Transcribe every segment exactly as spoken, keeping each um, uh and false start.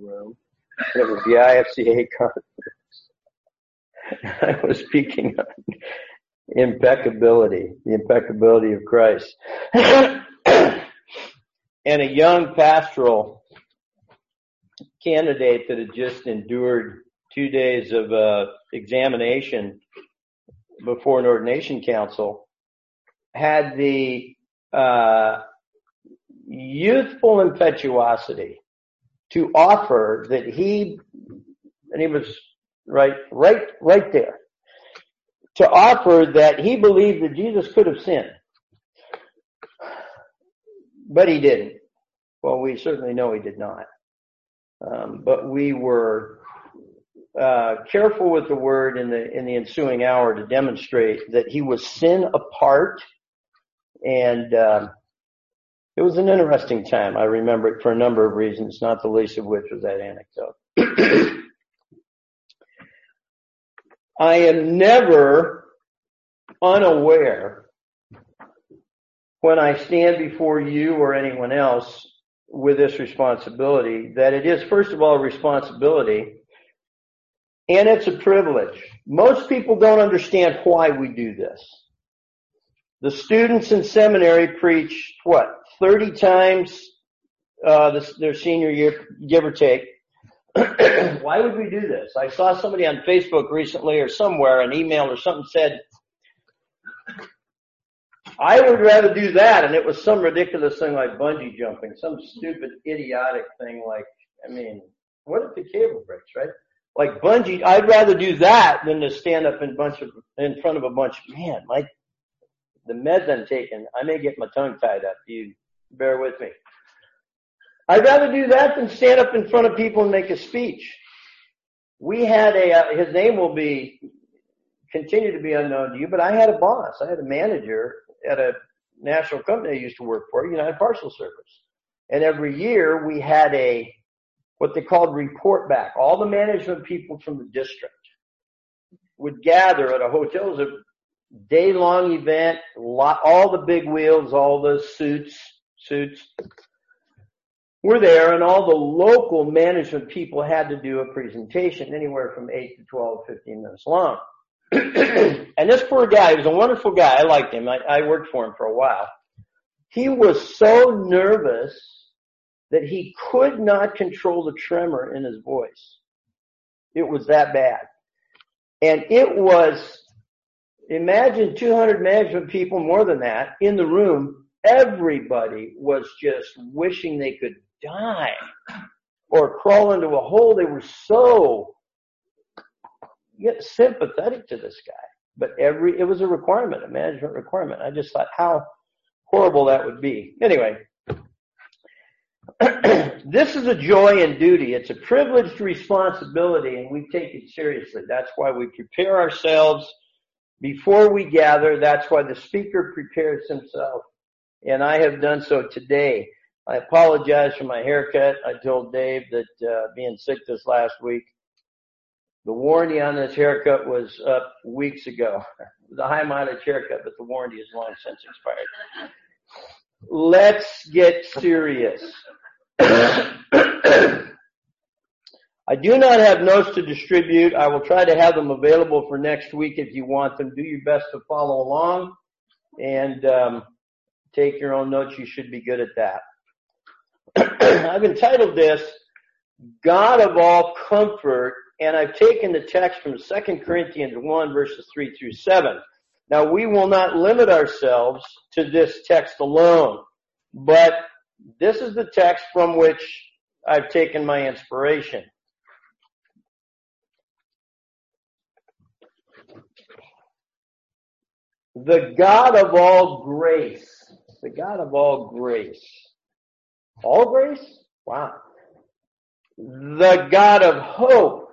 room. It was the I F C A conference. I was speaking on impeccability, the impeccability of Christ. And a young pastoral candidate that had just endured two days of uh, examination before an ordination council had the uh, youthful impetuosity to offer that he, and he was right, right, right there, to offer that he believed that Jesus could have sinned. But he didn't. Well, we certainly know he did not. Um, but we were uh, careful with the word in the in the ensuing hour to demonstrate that he was sin apart. And uh, it was an interesting time. I remember it for a number of reasons, not the least of which was that anecdote. I am never unaware when I stand before you or anyone else with this responsibility, that it is, first of all, a responsibility, and it's a privilege. Most people don't understand why we do this. The students in seminary preach, what, thirty times uh, this, their senior year, give or take. Why would we do this? I saw somebody on Facebook recently or somewhere, an email or something said, I would rather do that, and it was some ridiculous thing like bungee jumping, some stupid, idiotic thing like, I mean, what if the cable breaks, right? Like bungee, I'd rather do that than to stand up in bunch of in front of a bunch of, man, my, the meds I'm taking, I may get my tongue tied up. You bear with me. I'd rather do that than stand up in front of people and make a speech. We had a, uh, his name will be, continue to be unknown to you, but I had a boss. I had a manager at a national company I used to work for, United Parcel Service. And every year we had a, what they called report back. All the management people from the district would gather at a hotel. It was a day-long event, lot, all the big wheels, all the suits, suits were there, and all the local management people had to do a presentation anywhere from eight to twelve, fifteen minutes long. And this poor guy, he was a wonderful guy. I liked him. I, I worked for him for a while. He was so nervous that he could not control the tremor in his voice. It was that bad. And it was, imagine two hundred management people, more than that, in the room. Everybody was just wishing they could die or crawl into a hole. They were so get sympathetic to this guy, but every, it was a requirement, a management requirement. I just thought how horrible that would be. Anyway, this is a joy and duty. It's a privileged responsibility, and we take it seriously. That's why we prepare ourselves before we gather. That's why the speaker prepares himself, and I have done so today. I apologize for my haircut. I told Dave that uh, being sick this last week, the warranty on this haircut was up weeks ago. It was a high mileage haircut, but the warranty is long since expired. Let's get serious. I do not have notes to distribute. I will try to have them available for next week if you want them. Do your best to follow along and um, take your own notes. You should be good at that. I've entitled this, God of All Comfort, and I've taken the text from Second Corinthians one, verses three through seven. Now, we will not limit ourselves to this text alone, but this is the text from which I've taken my inspiration. The God of all grace. The God of all grace. All grace? Wow. The God of hope.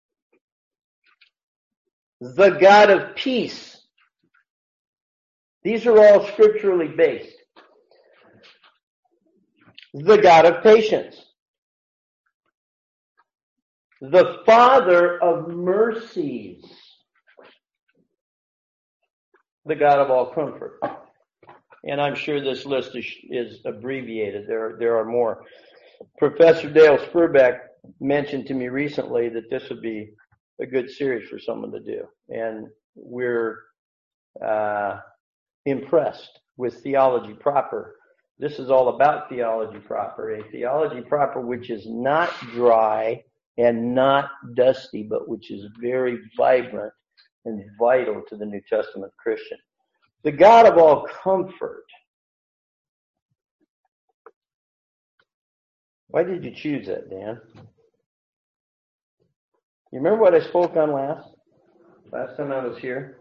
The God of peace. These are all scripturally based. The God of patience. The Father of mercies. The God of all comfort. And I'm sure this list is, is abbreviated. There, there are more. Professor Dale Spurbeck mentioned to me recently that this would be a good series for someone to do. And we're uh, impressed with Theology Proper. This is all about Theology Proper, a theology proper which is not dry and not dusty, but which is very vibrant and vital to the New Testament Christian. The God of all comfort. Why did you choose that, Dan? You remember what I spoke on last? Last time I was here?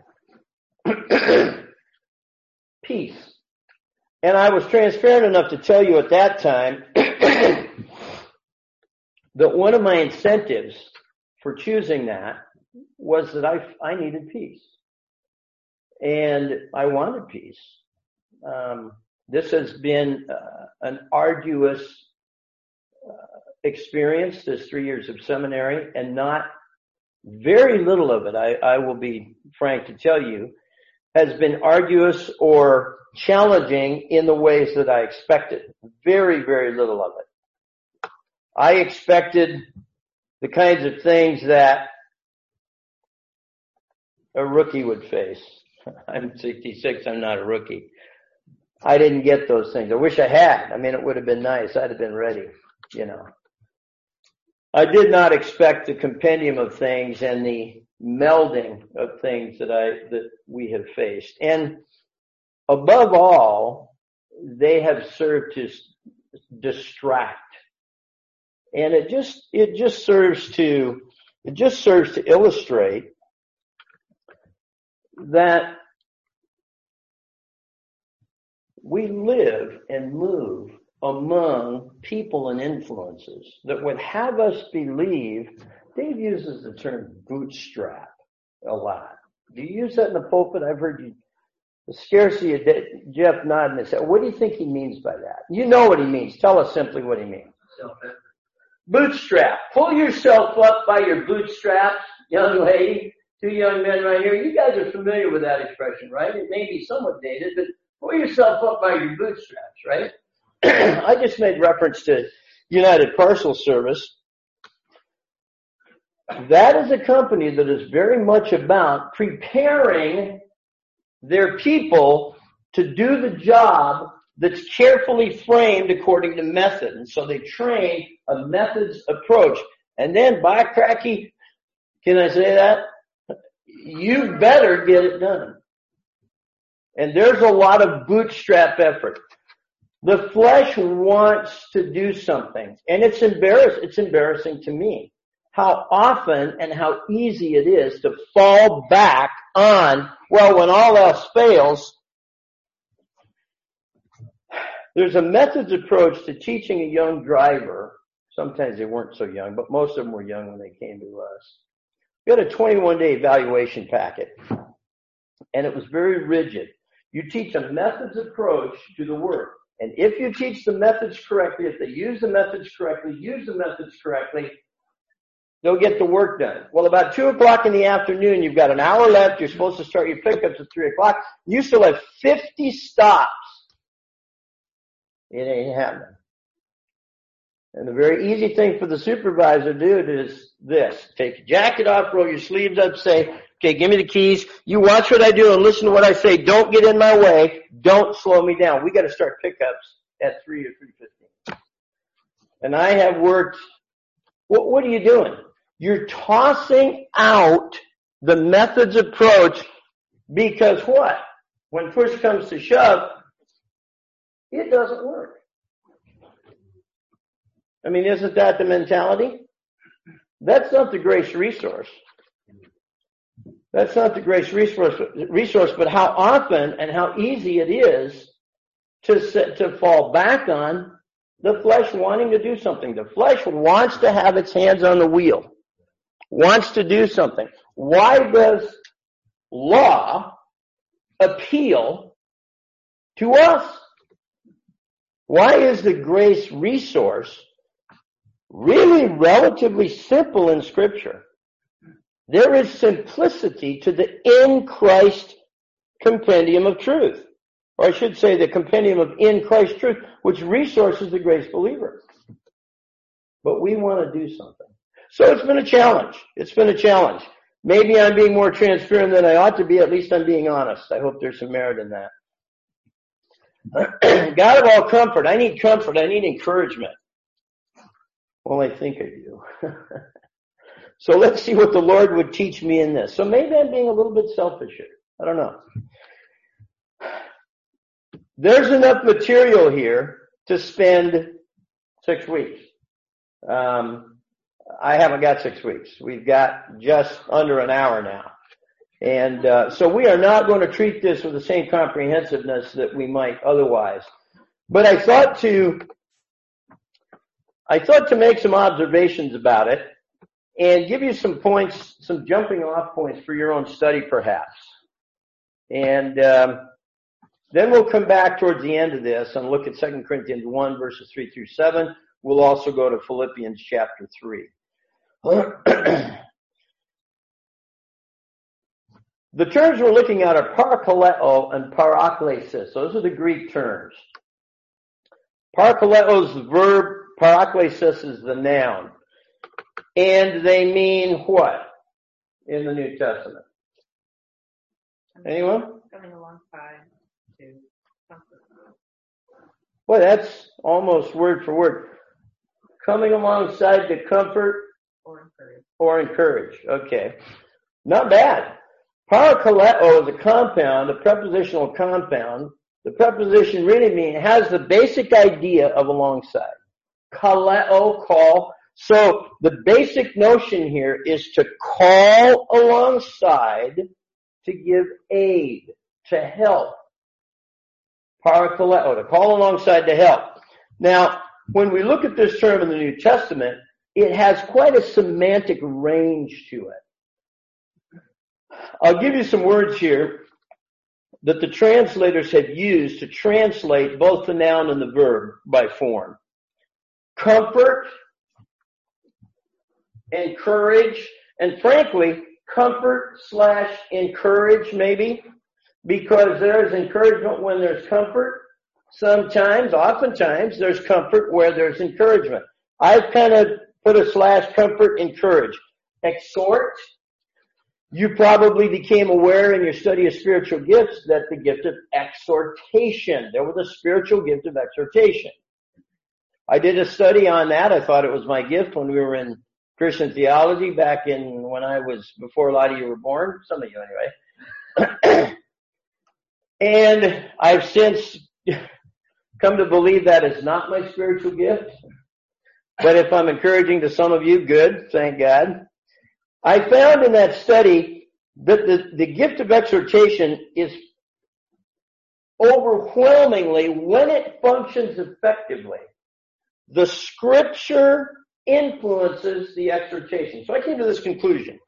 Peace. And I was transparent enough to tell you at that time that one of my incentives for choosing that was that I, I needed peace. And I wanted peace. Um, this has been uh, an arduous uh, experience, this three years of seminary, and not very little of it, I, I will be frank to tell you, has been arduous or challenging in the ways that I expected. Very, very little of it. I expected the kinds of things that a rookie would face. I'm sixty-six, I'm not a rookie. I didn't get those things. I wish I had. I mean, it would have been nice. I'd have been ready, you know. I did not expect the compendium of things and the melding of things that I, that we have faced. And above all, they have served to distract. And it just, it just serves to, it just serves to illustrate that we live and move among people and influences that would have us believe. Dave uses the term bootstrap a lot. Do you use that in the pulpit? I've heard you. The scarcity of Jeff nodding his head. What do you think he means by that? You know what he means. Tell us simply what he means. Self-effort. Bootstrap. Pull yourself up by your bootstraps, young lady. Two young men right here. You guys are familiar with that expression, right? It may be somewhat dated, but pull yourself up by your bootstraps, right? I just made reference to United Parcel Service. That is a company that is very much about preparing their people to do the job that's carefully framed according to method. And so they train a methods approach. And then, by cracky, can I say that? You better get it done. And there's a lot of bootstrap effort. The flesh wants to do something, and it's embarrassing. It's embarrassing to me how often and how easy it is to fall back on, well, when all else fails. There's a methods approach to teaching a young driver. Sometimes they weren't so young, but most of them were young when they came to us. We had a twenty-one day evaluation packet, and it was very rigid. You teach a methods approach to the work. And if you teach the methods correctly, if they use the methods correctly, use the methods correctly, they'll get the work done. Well, about two o'clock in the afternoon, you've got an hour left. You're supposed to start your pickups at three o'clock. You still have fifty stops. It ain't happening. And the very easy thing for the supervisor to do is this. Take your jacket off, roll your sleeves up, say, okay, give me the keys. You watch what I do and listen to what I say. Don't get in my way. Don't slow me down. We got to start pickups at three or three fifteen. And I have worked. What, what are you doing? You're tossing out the methods approach because what? When push comes to shove, it doesn't work. I mean, isn't that the mentality? That's not the grace resource. That's not the grace resource, resource, but how often and how easy it is to set, to fall back on the flesh wanting to do something. The flesh wants to have its hands on the wheel, wants to do something. Why does law appeal to us? Why is the grace resource really relatively simple in Scripture? There is simplicity to the in Christ compendium of truth. Or I should say the compendium of in Christ truth, which resources the grace believer. but we want to do something. So it's been a challenge. It's been a challenge. Maybe I'm being more transparent than I ought to be. At least I'm being honest. I hope there's some merit in that. God of all comfort. I need comfort. I need encouragement. Well, I think I do. So let's see what the Lord would teach me in this. So maybe I'm being a little bit selfish here. I don't know. There's enough material here to spend six weeks. Um, I haven't got six weeks. We've got just under an hour now. And uh, so we are not going to treat this with the same comprehensiveness that we might otherwise. But I thought to I thought to make some observations about it and give you some points, some jumping off points for your own study perhaps. And um, then we'll come back towards the end of this and look at Second Corinthians one, verses three through seven. We'll also go to Philippians chapter three. The terms we're looking at are parakaleo and paraklesis. Those are the Greek terms. Parakaleo is the verb, paraklesis is the noun. And they mean what in the New Testament? Anyone? Coming alongside to comfort. Boy, that's almost word for word. Coming alongside to comfort Or encourage. or encourage. Okay. Not bad. Parakaleo is a compound, a prepositional compound. The preposition really means, has the basic idea of alongside. Kaleo, call. So the basic notion here is to call alongside, to give aid, to help. Parakaleo, to call alongside to help. Now, when we look at this term in the New Testament, it has quite a semantic range to it. I'll give you some words here that the translators have used to translate both the noun and the verb by form. Comfort, encourage, and frankly, comfort slash encourage maybe, because there's encouragement when there's comfort. Sometimes, oftentimes, there's comfort where there's encouragement. I've kind of put a slash comfort, encourage. Exhort. You probably became aware in your study of spiritual gifts that the gift of exhortation, there was a spiritual gift of exhortation. I did a study on that. I thought it was my gift when we were in Christian theology back in when I was, before a lot of you were born, some of you anyway. And I've since come to believe that is not my spiritual gift. But if I'm encouraging to some of you, good, thank God. I found in that study that the, the gift of exhortation is overwhelmingly, when it functions effectively, the scripture influences the exhortation. So I came to this conclusion.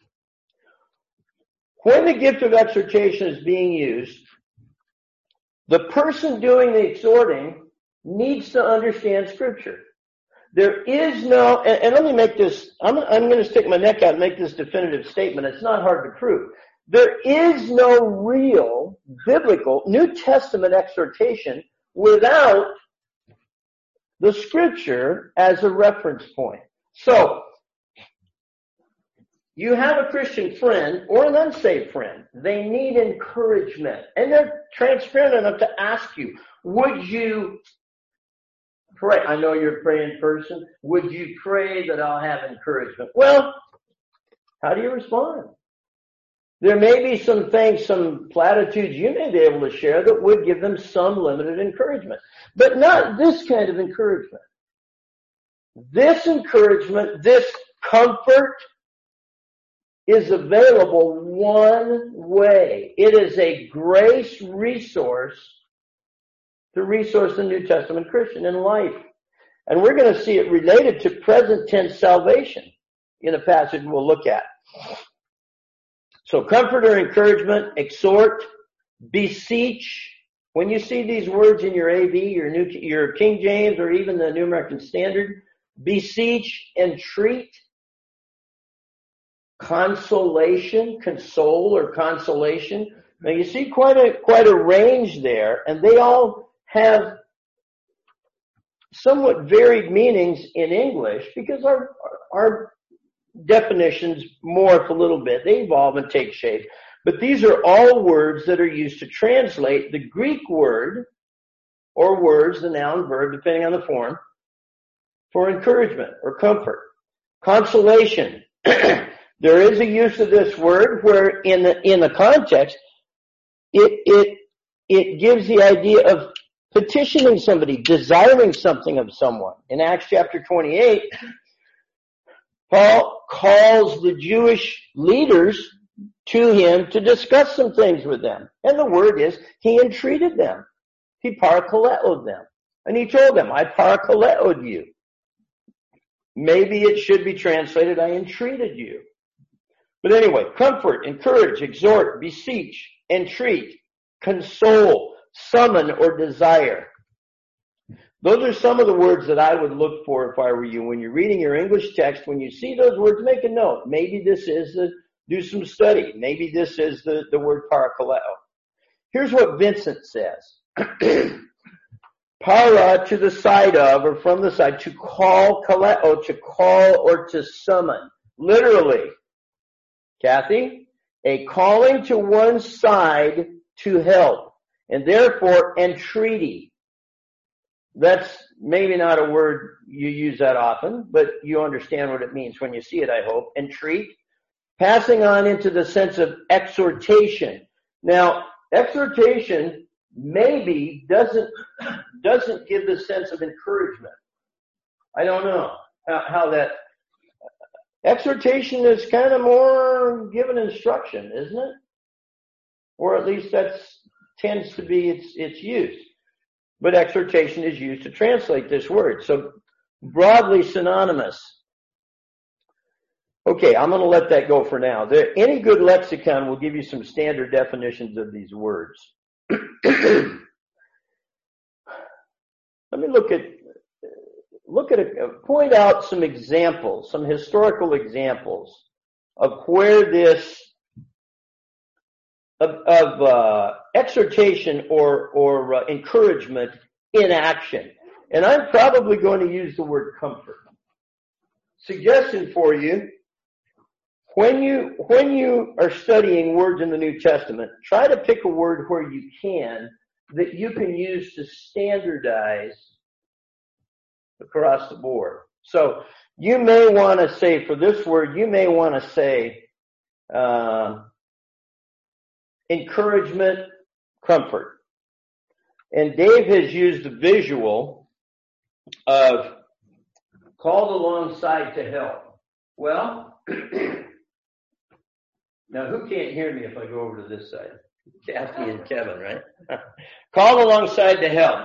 When the gift of exhortation is being used, the person doing the exhorting needs to understand scripture. There is no, and, and let me make this, I'm, I'm going to stick my neck out and make this definitive statement. It's not hard to prove. There is no real biblical New Testament exhortation without the scripture as a reference point. So, you have a Christian friend or an unsaved friend. They need encouragement. And they're transparent enough to ask you, would you pray? I know you're a praying person. Would you pray that I'll have encouragement? Well, how do you respond? There may be some things, some platitudes you may be able to share that would give them some limited encouragement. But not this kind of encouragement. This encouragement, this comfort is available one way. It is a grace resource to resource the New Testament Christian in life. And we're going to see it related to present tense salvation in a passage we'll look at. So comfort or encouragement, exhort, beseech. When you see these words in your A V, your New, your King James, or even the New American Standard, beseech, entreat, consolation, console or consolation. Now you see quite a quite a range there, and they all have somewhat varied meanings in English because our, our definitions morph a little bit. They evolve and take shape. But these are all words that are used to translate the Greek word or words, the noun, verb, depending on the form, for encouragement or comfort. Consolation. There is a use of this word where in the, in the context, it, it, it gives the idea of petitioning somebody, desiring something of someone. In Acts chapter twenty-eight, Paul calls the Jewish leaders to him to discuss some things with them. And the word is, he entreated them. He parakaleoed them. And he told them, I parakaleoed you. Maybe it should be translated, I entreated you. But anyway, comfort, encourage, exhort, beseech, entreat, console, summon, or desire. Those are some of the words that I would look for if I were you. When you're reading your English text, when you see those words, make a note. Maybe this is the, do some study. Maybe this is the, the word parakaleo. Here's what Vincent says. Para, to the side of, or from the side, to call, kaleo, to call or to summon. Literally. Kathy? A calling to one side to help. And therefore, entreaty. That's maybe not a word you use that often, but you understand what it means when you see it, I hope. Entreat. Passing on into the sense of exhortation. Now, exhortation maybe doesn't, doesn't give the sense of encouragement. I don't know how, how that, exhortation is kind of more given instruction, isn't it? Or at least that's tends to be its, its use. But exhortation is used to translate this word. So broadly synonymous. Okay, I'm going to let that go for now. There, any good lexicon will give you some standard definitions of these words. Let me look at, look at, a, point out some examples, some historical examples of where this, of, of uh, exhortation or, or uh, encouragement in action. And I'm probably going to use the word comfort. Suggestion for you. When you, when you are studying words in the New Testament, try to pick a word where you can that you can use to standardize across the board. So you may want to say, for this word, you may want to say uh, encouragement, comfort. And Dave has used the visual of called alongside to help. Well, now, who can't hear me if I go over to this side? Kathy and Kevin, right? Called alongside to help.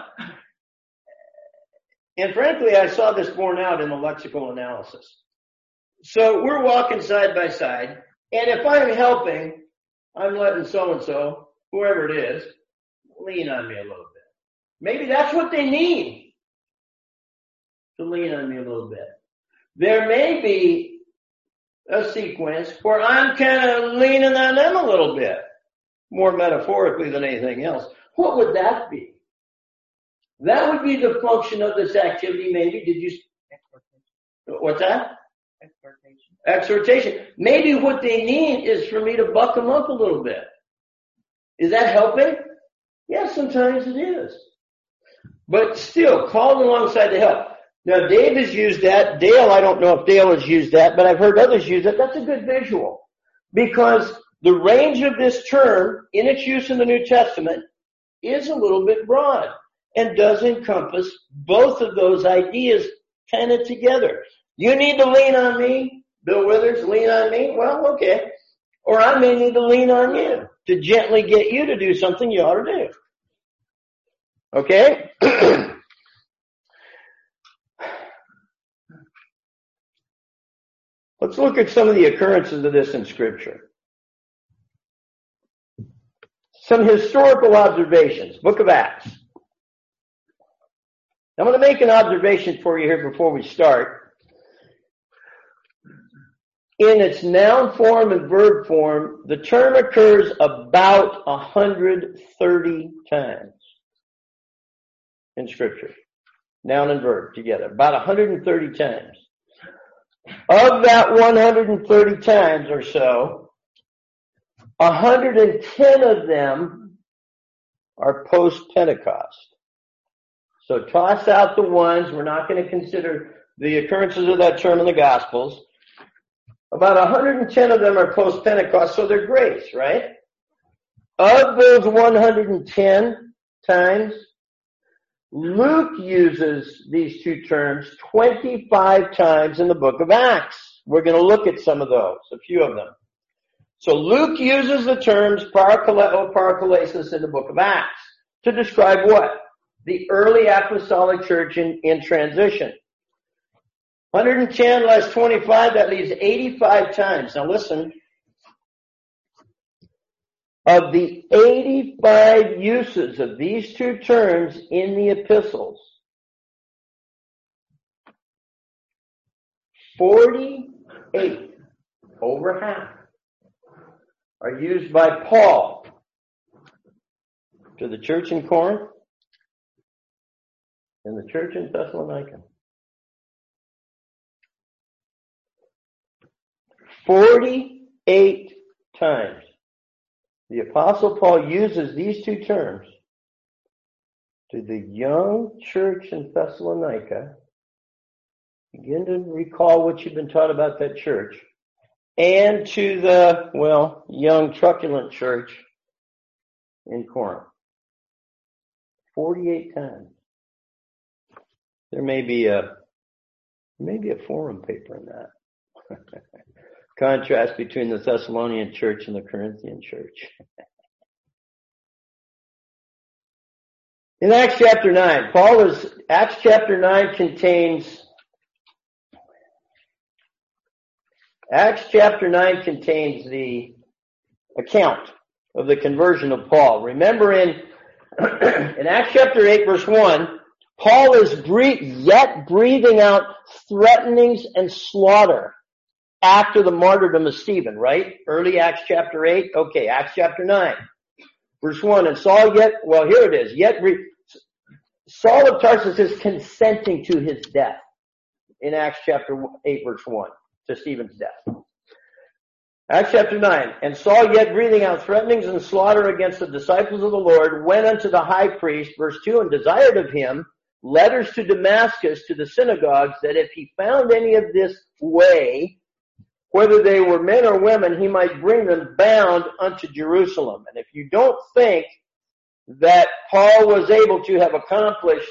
And frankly, I saw this borne out in the lexical analysis. So we're walking side by side, and if I'm helping, I'm letting so-and-so, whoever it is, lean on me a little bit. Maybe that's what they need, to lean on me a little bit. There may be a sequence where I'm kind of leaning on them a little bit, more metaphorically than anything else. What would that be? That would be the function of this activity, maybe. Did you? Exhortation. What's that? Exhortation. Exhortation. Maybe what they need is for me to buck them up a little bit. Is that helping? Yeah, sometimes it is. But still, called alongside to help. Now, Dave has used that. Dale, I don't know if Dale has used that, but I've heard others use it. That's a good visual. Because the range of this term, in its use in the New Testament, is a little bit broad and does encompass both of those ideas kind of together. You need to lean on me. Bill Withers, lean on me. Well, okay. Or I may need to lean on you to gently get you to do something you ought to do. Okay? Let's look at some of the occurrences of this in Scripture. Some historical observations. Book of Acts. I'm going to make an observation for you here before we start. In its noun form and verb form, the term occurs about one hundred thirty times in Scripture. noun and verb together, about one hundred thirty times. Of that one hundred thirty times or so, one hundred ten of them are post-Pentecost. So toss out the ones, we're not going to consider the occurrences of that term in the Gospels. About one hundred ten of them are post-Pentecost, so they're grace, right? Of those one hundred ten times, Luke uses these two terms twenty-five times in the book of Acts. We're going to look at some of those, a few of them. So Luke uses the terms parakaleo, parakalesis in the book of Acts to describe what? The early apostolic church in, in transition. one hundred ten less twenty-five, that leaves eighty-five times. Now listen. Of the eighty-five uses of these two terms in the epistles, forty-eight, over half, are used by Paul to the church in Corinth and the church in Thessalonica. forty-eight times. The Apostle Paul uses these two terms to the young church in Thessalonica. Begin to recall what you've been taught about that church. And to the, well, young truculent church in Corinth. forty-eight times. There may be a, maybe a forum paper in that. Contrast between the Thessalonian church and the Corinthian church. In Acts chapter nine, Paul is, Acts chapter nine contains, Acts chapter nine contains the account of the conversion of Paul. Remember in, in Acts chapter eight verse one, Paul is breathe, yet breathing out threatenings and slaughter after the martyrdom of Stephen, right? Early Acts chapter eight. Okay, Acts chapter nine. Verse one, and Saul yet, well here it is, yet re, Saul of Tarsus is consenting to his death in Acts chapter eight verse one, to Stephen's death. Acts chapter nine, and Saul yet breathing out threatenings and slaughter against the disciples of the Lord, went unto the high priest, verse two, and desired of him letters to Damascus to the synagogues, that if he found any of this way, whether they were men or women, he might bring them bound unto Jerusalem. And if you don't think that Paul was able to have accomplished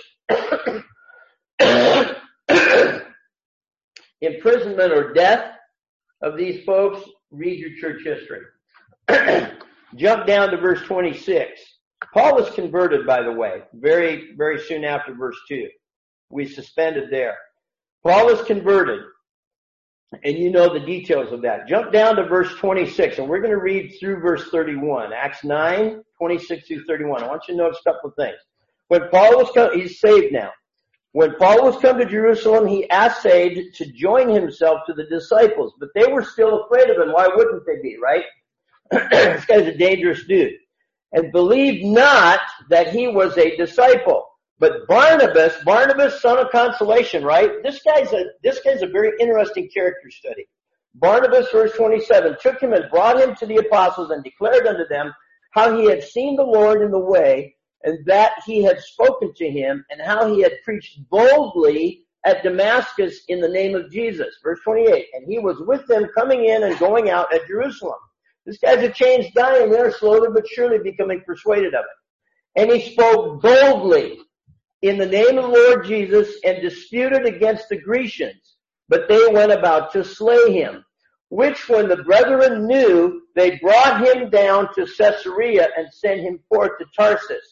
imprisonment or death of these folks, read your church history. Jump down to verse twenty-six. Paul was converted, by the way, very, very soon after verse two. We suspended there. Paul was converted. And you know the details of that. Jump down to verse twenty-six, and we're going to read through verse thirty-one. Acts nine, twenty-six through thirty-one. I want you to notice a couple of things. When Paul was come, he's saved now. When Paul was come to Jerusalem, he essayed to join himself to the disciples, but they were still afraid of him. Why wouldn't they be, right? This guy's a dangerous dude. And believed not that he was a disciple. But Barnabas, Barnabas, son of consolation, right? This guy's a, this guy's a very interesting character study. Barnabas, verse twenty-seven, took him and brought him to the apostles and declared unto them how he had seen the Lord in the way, and that he had spoken to him, and how he had preached boldly at Damascus in the name of Jesus. Verse twenty-eight, and he was with them coming in and going out at Jerusalem. This guy's a changed guy, and they're slowly but surely becoming persuaded of it. And he spoke boldly in the name of the Lord Jesus, and disputed against the Grecians, but they went about to slay him. Which when the brethren knew, they brought him down to Caesarea and sent him forth to Tarsus.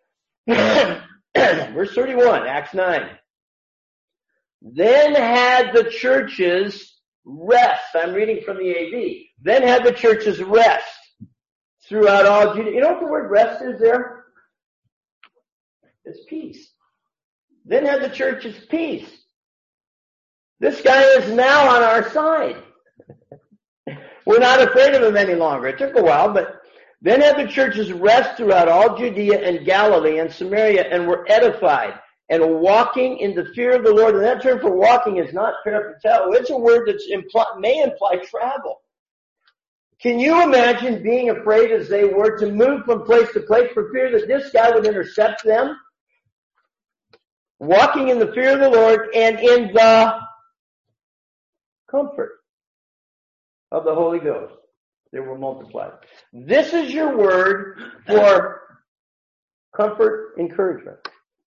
Verse thirty-one, Acts nine. Then had the churches rest. I'm reading from the A V. Then had the churches rest throughout all Judea. You know what the word rest is there? It's peace. Then had the churches peace. This guy is now on our side. We're not afraid of him any longer. It took a while, but then had the churches rest throughout all Judea and Galilee and Samaria, and were edified. and walking in the fear of the Lord. And that term for walking is not peripateo. It's a word that imply, may imply travel. Can you imagine being afraid as they were to move from place to place for fear that this guy would intercept them? Walking in the fear of the Lord and in the comfort of the Holy Ghost. They were multiplied. This is your word for comfort, encouragement.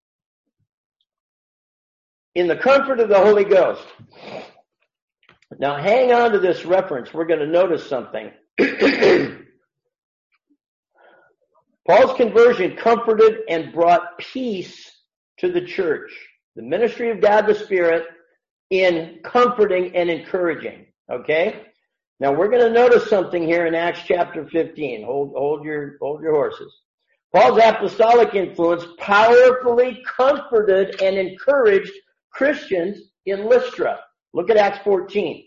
In the comfort of the Holy Ghost. Now hang on to this reference. We're going to notice something. Paul's conversion comforted and brought peace to the church. The ministry of God the Spirit in comforting and encouraging. Okay? Now we're going to notice something here in Acts chapter fifteen. Hold, hold your, hold your horses. Paul's apostolic influence powerfully comforted and encouraged Christians in Lystra. Look at Acts fourteen.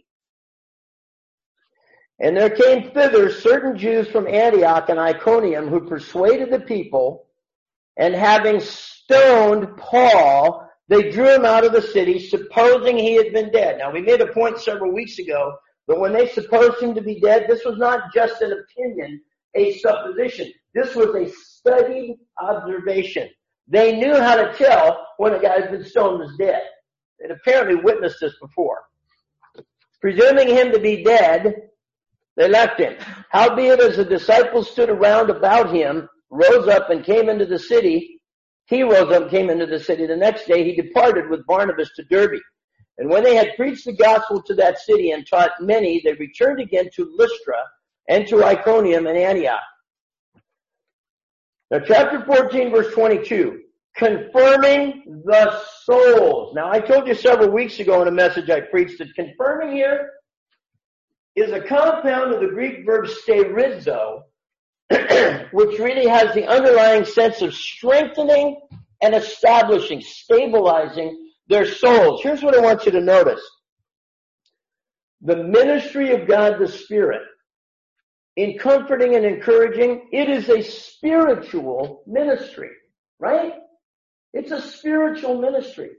And there came thither certain Jews from Antioch and Iconium who persuaded the people, and having stoned Paul, they drew him out of the city, supposing he had been dead. Now, we made a point several weeks ago that when they supposed him to be dead, this was not just an opinion, a supposition. This was a studied observation. They knew how to tell when a guy who's been stoned was dead. They'd apparently witnessed this before. Presuming him to be dead, they left him. Howbeit, as the disciples stood around about him, rose up and came into the city. He rose up and came into the city. The next day he departed with Barnabas to Derbe. And when they had preached the gospel to that city and taught many, they returned again to Lystra and to Iconium and Antioch. Now chapter fourteen, verse twenty-two. Confirming the souls. Now I told you several weeks ago in a message I preached that confirming here is a compound of the Greek verb sterizo, which really has the underlying sense of strengthening and establishing, stabilizing their souls. Here's what I want you to notice. The ministry of God the Spirit, in comforting and encouraging, it is a spiritual ministry, right? It's a spiritual ministry.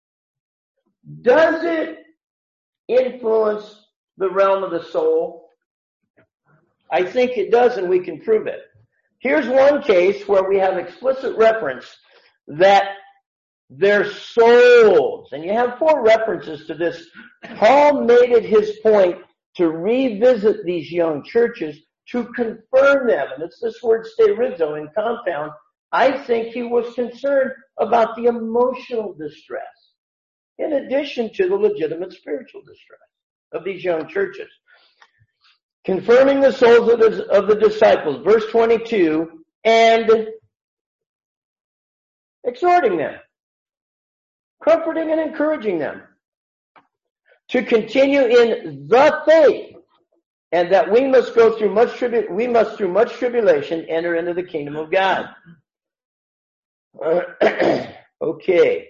Does it influence the realm of the soul? I think it does, and we can prove it. Here's one case where we have explicit reference that their souls, and you have four references to this. Paul made it his point to revisit these young churches to confirm them, and it's this word sterizo in compound. I think he was concerned about the emotional distress, in addition to the legitimate spiritual distress of these young churches. Confirming the souls of the, of the disciples, verse twenty-two, and exhorting them, comforting and encouraging them to continue in the faith, and that we must go through much tribu- we must through much tribulation enter into the kingdom of God. Uh, okay.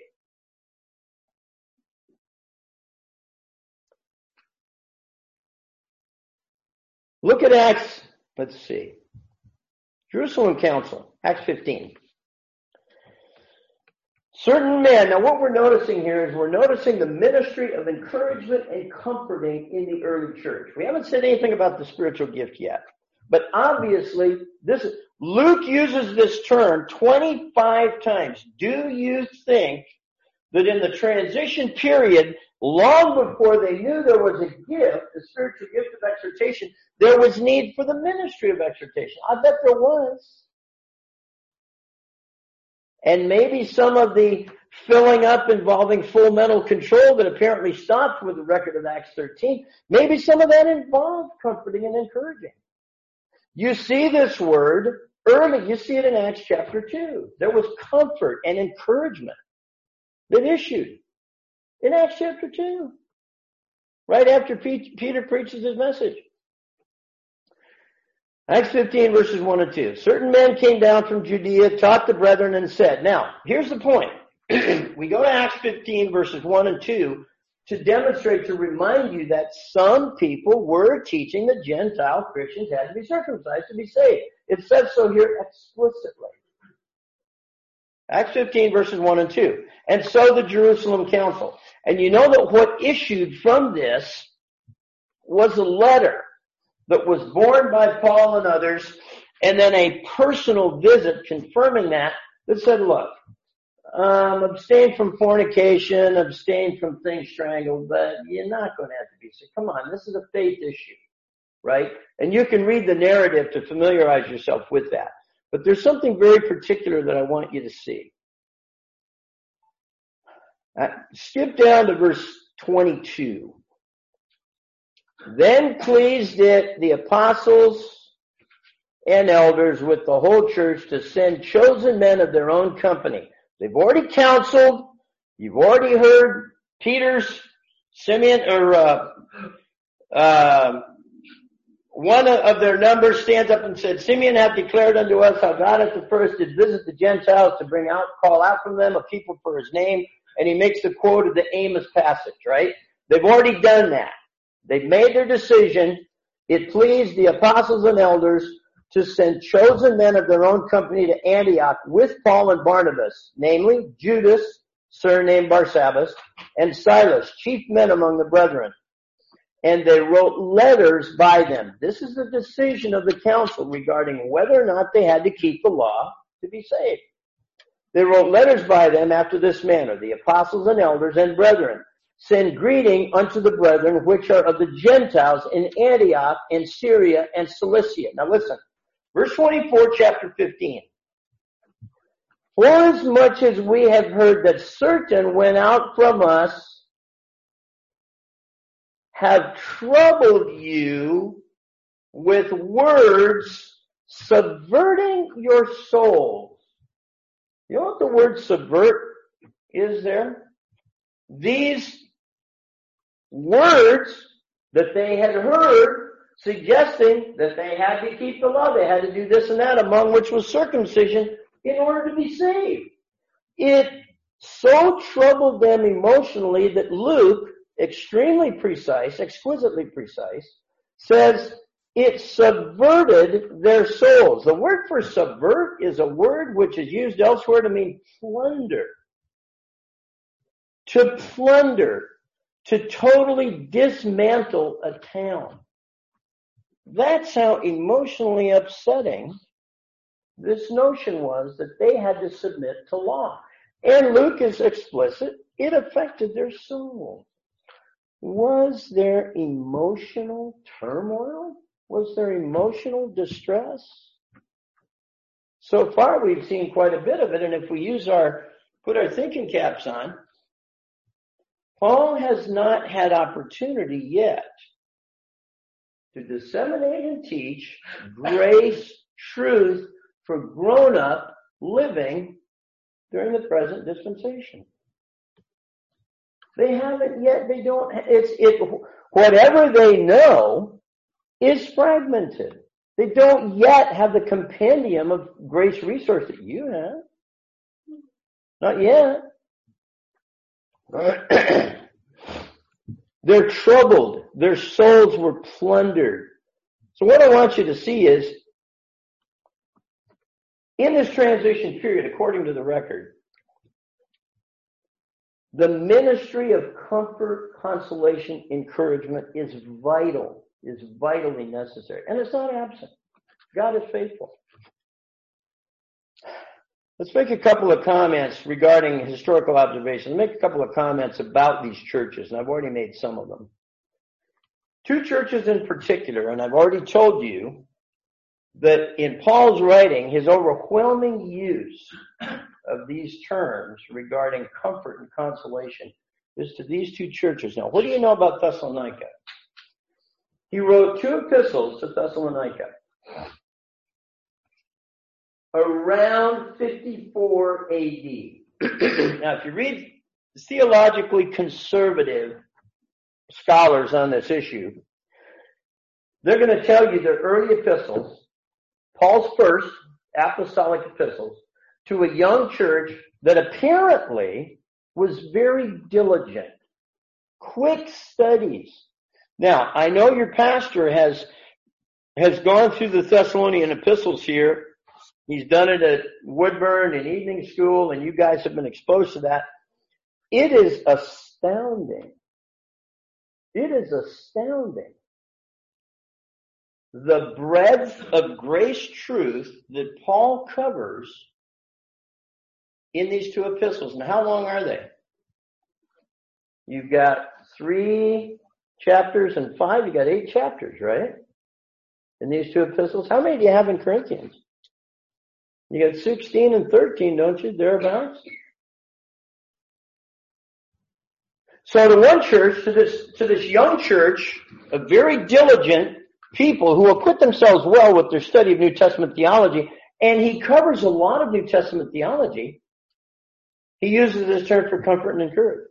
Look at Acts, let's see. Jerusalem Council, Acts fifteen. Certain men, now what we're noticing here is we're noticing the ministry of encouragement and comforting in the early church. We haven't said anything about the spiritual gift yet. But obviously, this Luke uses this term twenty-five times. Do you think that in the transition period, long before they knew there was a gift, the spiritual gift of exhortation, there was need for the ministry of exhortation? I bet there was. And maybe some of the filling up involving full mental control that apparently stopped with the record of Acts thirteen, maybe some of that involved comforting and encouraging. You see this word early, you see it in Acts chapter two. There was comfort and encouragement that issued in Acts chapter two, right after Peter preaches his message. Acts fifteen, verses one and two. Certain men came down from Judea, taught the brethren, and said. Now, here's the point. We go to Acts fifteen, verses one and two, to demonstrate, to remind you that some people were teaching that Gentile Christians had to be circumcised to be saved. It says so here explicitly. Acts fifteen verses one and two. And so the Jerusalem Council. And you know that what issued from this was a letter that was borne by Paul and others, and then a personal visit confirming that, that said, look, um, abstain from fornication, abstain from things strangled, but you're not going to have to be sick. Come on, this is a faith issue, right? And you can read the narrative to familiarize yourself with that. But there's something very particular that I want you to see. Uh, skip down to verse twenty-two. Then pleased it the apostles and elders with the whole church to send chosen men of their own company. They've already counseled. You've already heard Peter's, Simeon, or uh, uh, one of their numbers stands up and said, Simeon hath declared unto us how God at the first did visit the Gentiles to bring out, call out from them a people for his name. And he makes the quote of the Amos passage, right? They've already done that. They've made their decision. It pleased the apostles and elders to send chosen men of their own company to Antioch with Paul and Barnabas, namely Judas, surnamed Barsabbas, and Silas, chief men among the brethren. And they wrote letters by them. This is the decision of the council regarding whether or not they had to keep the law to be saved. They wrote letters by them after this manner, the apostles and elders and brethren, send greeting unto the brethren which are of the Gentiles in Antioch and Syria and Cilicia. Now listen, verse twenty-four, chapter fifteen. Forasmuch as we have heard that certain went out from us, have troubled you with words, subverting your souls. You know what the word subvert is there? These words that they had heard suggesting that they had to keep the law, they had to do this and that, among which was circumcision, in order to be saved. It so troubled them emotionally that Luke, extremely precise, exquisitely precise, says it subverted their souls. The word for subvert is a word which is used elsewhere to mean plunder. To plunder, to totally dismantle a town. That's how emotionally upsetting this notion was that they had to submit to law. And Luke is explicit. It affected their soul. Was there emotional turmoil? Was there emotional distress? So far we've seen quite a bit of it, and if we use our, put our thinking caps on, Paul has not had opportunity yet to disseminate and teach grace, truth for grown-up living during the present dispensation. They haven't yet, they don't, it's, it, whatever they know is fragmented. They don't yet have the compendium of grace resource that you have. Not yet. They're troubled. Their souls were plundered. So what I want you to see is, in this transition period, according to the record, the ministry of comfort, consolation, encouragement is vital, is vitally necessary. And it's not absent. God is faithful. Let's make a couple of comments regarding historical observations. Make a couple of comments about these churches, and I've already made some of them. Two churches in particular, and I've already told you that in Paul's writing, his overwhelming use of these terms regarding comfort and consolation is to these two churches. Now, what do you know about Thessalonica? He wrote two epistles to Thessalonica around fifty-four A D. Now, if you read theologically conservative scholars on this issue, they're going to tell you that early epistles, Paul's first apostolic epistles, to a young church that apparently was very diligent, quick studies. Now, I know your pastor has has gone through the Thessalonian epistles here He's done it at Woodburn and evening school, and you guys have been exposed to that. It is astounding. It is astounding. The breadth of grace truth that Paul covers in these two epistles. And how long are they? You've got three chapters and five. You've got eight chapters, right? In these two epistles. How many do you have in Corinthians? You got sixteen and thirteen, don't you? Thereabouts. So to one church, to this, to this young church, a very diligent people who acquit themselves well with their study of New Testament theology, and he covers a lot of New Testament theology. He uses this term for comfort and encouragement.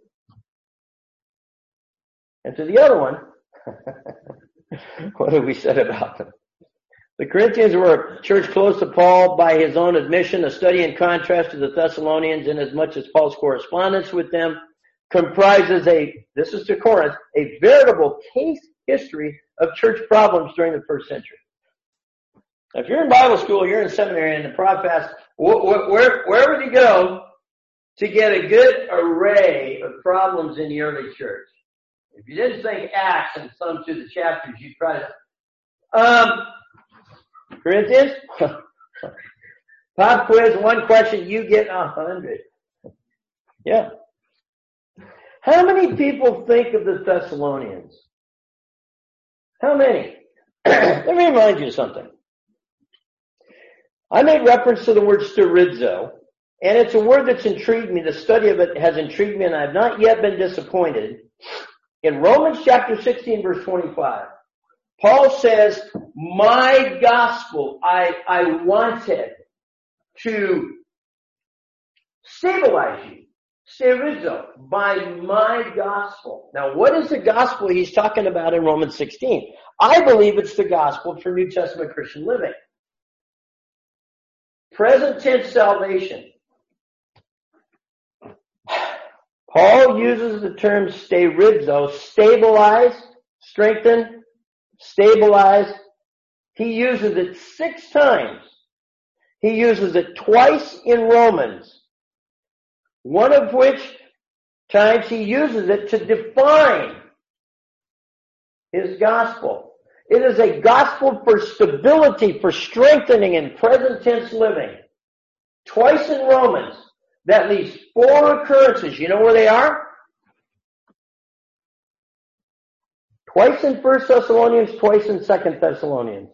And to the other one, what have we said about them? The Corinthians were a church close to Paul by his own admission, a study in contrast to the Thessalonians, inasmuch as Paul's correspondence with them comprises a, this is to Corinth, a veritable case history of church problems during the first century. Now, if you're in Bible school, you're in seminary, and the prof asks, where, where, where would you go to get a good array of problems in the early church? If you didn't think Acts and thumb through the chapters, you'd try to, um, Corinthians? Pop quiz, one question, you get a hundred. Yeah. How many people think of the Thessalonians? How many? Let me remind you of something. I made reference to the word sterizo, and it's a word that's intrigued me. The study of it has intrigued me, and I've not yet been disappointed. In Romans chapter sixteen, verse twenty-five, Paul says, my gospel, I, I wanted to stabilize you. Sterizo, by my gospel. Now, what is the gospel he's talking about in Romans sixteen? I believe it's the gospel for New Testament Christian living. Present tense salvation. Paul uses the term sterizo, stabilize, strengthen, stabilize. He uses it six times. He uses it twice in Romans. One of which times he uses it to define his gospel. It is a gospel for stability, for strengthening in present tense living. Twice in Romans. That leaves four occurrences. You know where they are? Twice in First Thessalonians, twice in Second Thessalonians.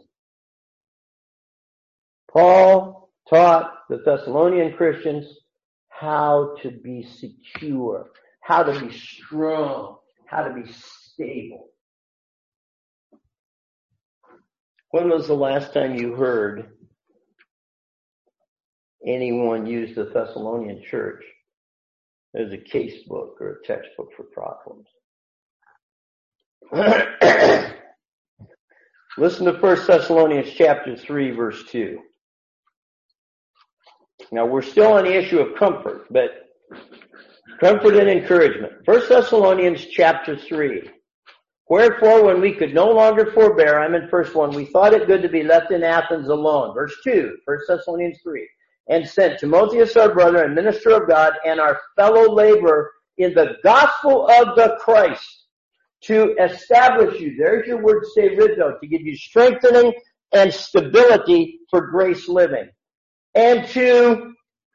Paul taught the Thessalonian Christians how to be secure, how to be strong, how to be stable. When was the last time you heard anyone use the Thessalonian church as a case book or a textbook for problems? Listen to First Thessalonians chapter three, verse two. Now, we're still on the issue of comfort, but comfort and encouragement. First Thessalonians chapter three. Wherefore, when we could no longer forbear, I'm in verse one, we thought it good to be left in Athens alone. Verse two, First Thessalonians three. And sent Timotheus our brother and minister of God and our fellow laborer in the gospel of the Christ to establish you. There's your word, sterizo, to give you strengthening and stability for grace living. And to,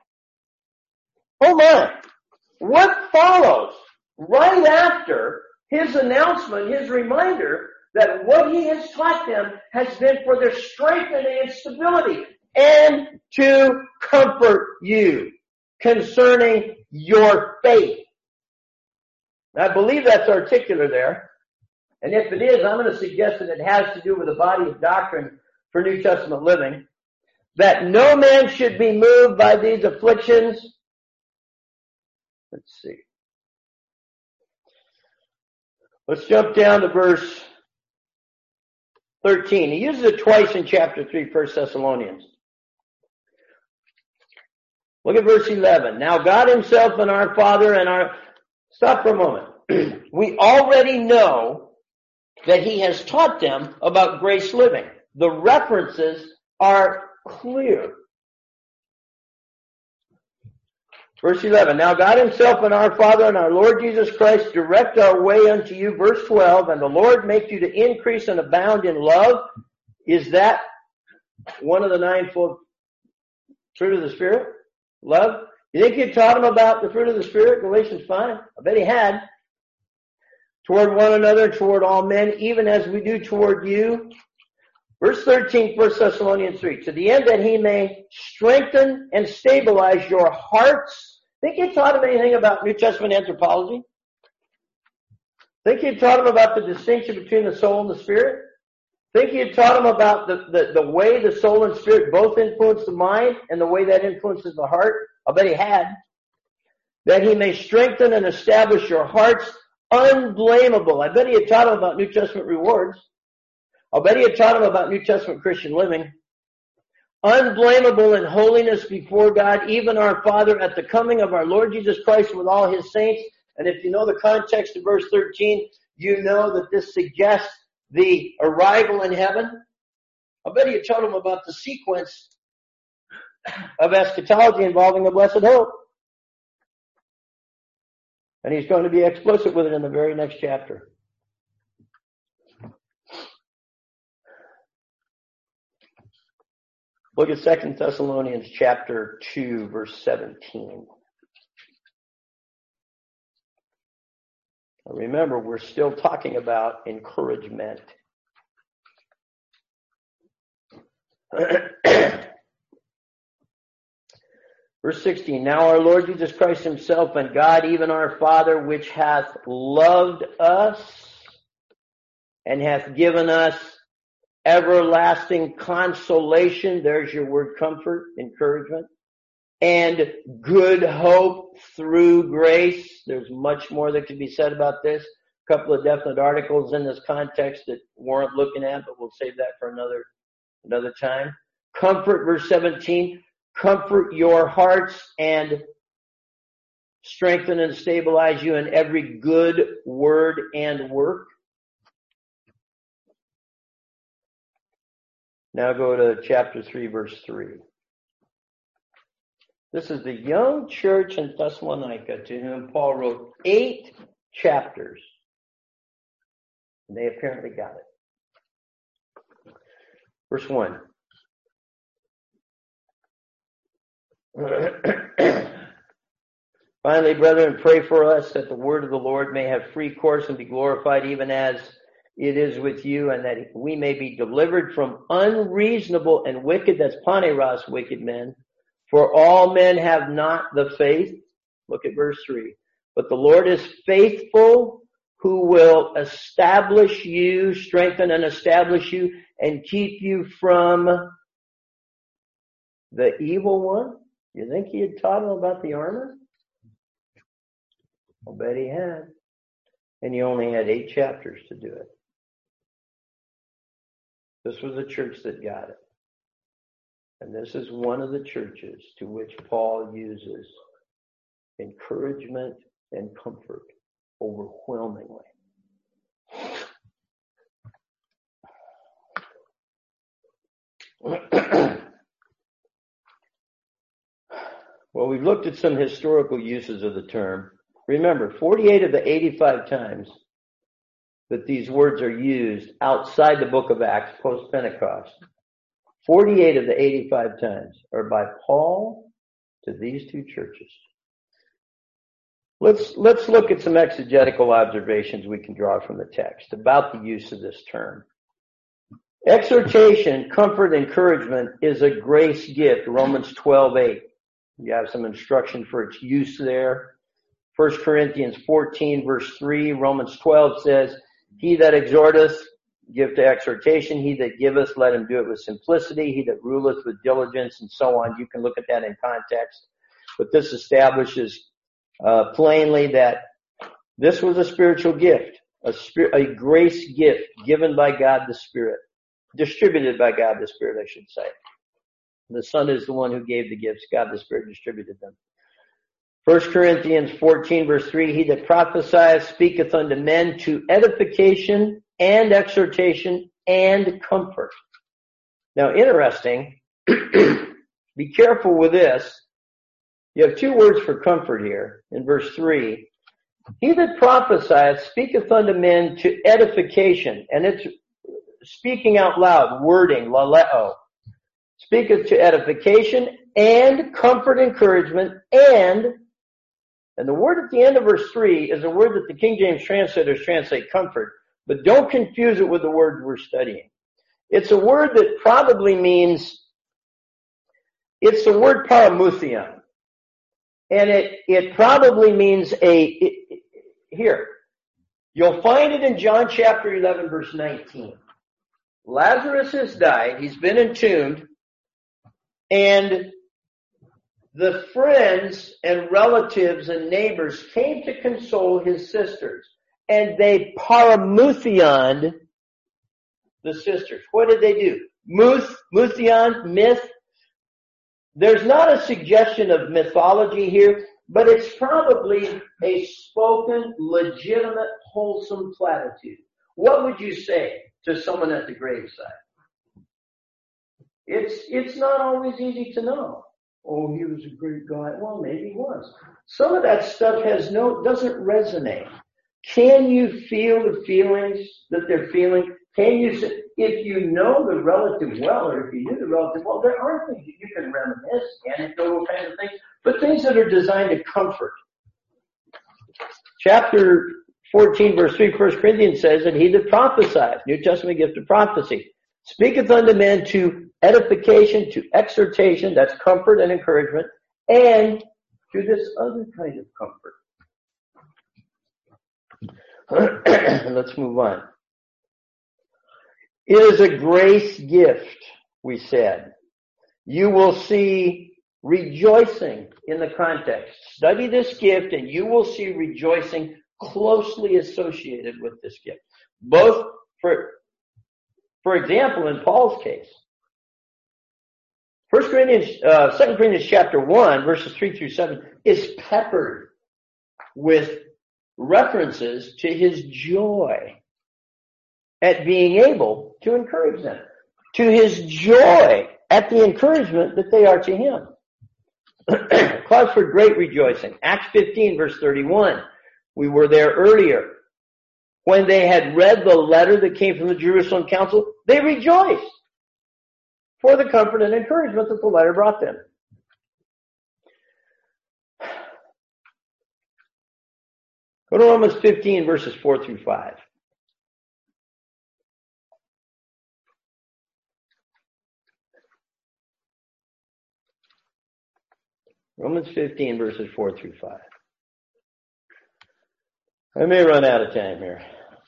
oh my, what follows right after his announcement, his reminder that what he has taught them has been for their strengthening and stability and to comfort you concerning your faith. I believe that's articular there. And if it is, I'm going to suggest that it has to do with a body of doctrine for New Testament living. That no man should be moved by these afflictions. Let's see. Let's jump down to verse thirteen. He uses it twice in chapter three, First Thessalonians. Look at verse eleven. Now God himself and our Father and our... Stop for a moment. We already know that he has taught them about grace living. The references are clear. Verse eleven, now God himself and our Father and our Lord Jesus Christ direct our way unto you. Verse twelve, and the Lord make you to increase and abound in love. Is that one of the ninefold fruit of the Spirit? Love? You think he taught him about the fruit of the Spirit? Galatians five? I bet he had. Toward one another, toward all men, even as we do toward you. Verse thirteen, First Thessalonians three, to the end that he may strengthen and stabilize your hearts. Think he taught him anything about New Testament anthropology? Think he taught him about the distinction between the soul and the spirit? Think he taught him about the, the, the way the soul and spirit both influence the mind and the way that influences the heart? I bet he had. That he may strengthen and establish your hearts unblameable. I bet he had taught him about New Testament rewards. I bet he had taught him about New Testament Christian living. Unblameable in holiness before God, even our Father, at the coming of our Lord Jesus Christ with all his saints. And if you know the context of verse thirteen, you know that this suggests the arrival in heaven. I bet he had told him about the sequence of eschatology involving the blessed hope. And he's going to be explicit with it in the very next chapter. Look at Second Thessalonians chapter two, verse seventeen. Now remember, we're still talking about encouragement. Verse sixteen, now our Lord Jesus Christ himself and God, even our Father, which hath loved us and hath given us everlasting consolation, there's your word comfort, encouragement, and good hope through grace. There's much more that could be said about this. A couple of definite articles in this context that warrant looking at, but we'll save that for another, another time. Comfort, verse seventeen, comfort your hearts and strengthen and stabilize you in every good word and work. Now go to chapter three, verse three. This is the young church in Thessalonica to whom Paul wrote eight chapters. And they apparently got it. Verse one. Finally, brethren, pray for us that the word of the Lord may have free course and be glorified even as it is with you, and that we may be delivered from unreasonable and wicked, that's paneros, wicked men. For all men have not the faith. Look at verse three. But the Lord is faithful, who will establish you, strengthen and establish you, and keep you from the evil one. You think he had taught him about the armor? I'll bet he had. And he only had eight chapters to do it. This was a church that got it. And this is one of the churches to which Paul uses encouragement and comfort overwhelmingly. Well, we've looked at some historical uses of the term. Remember, forty-eight of the eighty-five times that these words are used outside the book of Acts, post-Pentecost, forty-eight of the eighty-five times are by Paul to these two churches. Let's, let's look at some exegetical observations we can draw from the text about the use of this term. Exhortation, comfort, encouragement is a grace gift, Romans twelve eight. You have some instruction for its use there. First Corinthians fourteen verse three, Romans twelve says, he that exhorteth, give to exhortation. He that giveth, let him do it with simplicity. He that ruleth with diligence, and so on. You can look at that in context. But this establishes uh, plainly that this was a spiritual gift, a, spir- a grace gift given by God the Spirit, distributed by God the Spirit, I should say. The Son is the one who gave the gifts. God the Spirit distributed them. First Corinthians fourteen verse three, he that prophesieth speaketh unto men to edification and exhortation and comfort. Now, interesting, be careful with this. You have two words for comfort here in verse three. He that prophesieth speaketh unto men to edification. And it's speaking out loud, wording, laleo. Speaketh to edification and comfort, encouragement, and, and the word at the end of verse three is a word that the King James translators translate comfort, but don't confuse it with the word we're studying. It's a word that probably means, it's the word paramuthion. And it, it probably means a, it, it, here, you'll find it in John chapter eleven verse nineteen. Lazarus has died, he's been entombed, and the friends and relatives and neighbors came to console his sisters, and they paramuthionned the sisters. What did they do? Muth, muthion, myth. There's not a suggestion of mythology here, but it's probably a spoken, legitimate, wholesome platitude. What would you say to someone at the graveside? It's, it's not always easy to know. Oh, he was a great guy. Well, maybe he was. Some of that stuff has no, doesn't resonate. Can you feel the feelings that they're feeling? Can you, if you know the relative well, or if you knew the relative well, there are things that you can reminisce, anecdotal kind of things, but things that are designed to comfort. Chapter fourteen, verse three, First Corinthians says that he that prophesieth, New Testament gift of prophecy, speaketh unto men to edification, to exhortation, that's comfort and encouragement, and to this other kind of comfort. Let's move on. It is a grace gift, we said. You will see rejoicing in the context. Study this gift and you will see rejoicing closely associated with this gift. Both, for, for example, in Paul's case, First Corinthians, uh, Second Corinthians chapter one, verses three through seven, is peppered with references to his joy at being able to encourage them, to his joy at the encouragement that they are to him. Cause for great rejoicing. Acts fifteen, verse thirty-one. We were there earlier. When they had read the letter that came from the Jerusalem council, they rejoiced for the comfort and encouragement that the letter brought them. Go to Romans fifteen, verses four through five. Romans fifteen, verses four through five. I may run out of time here.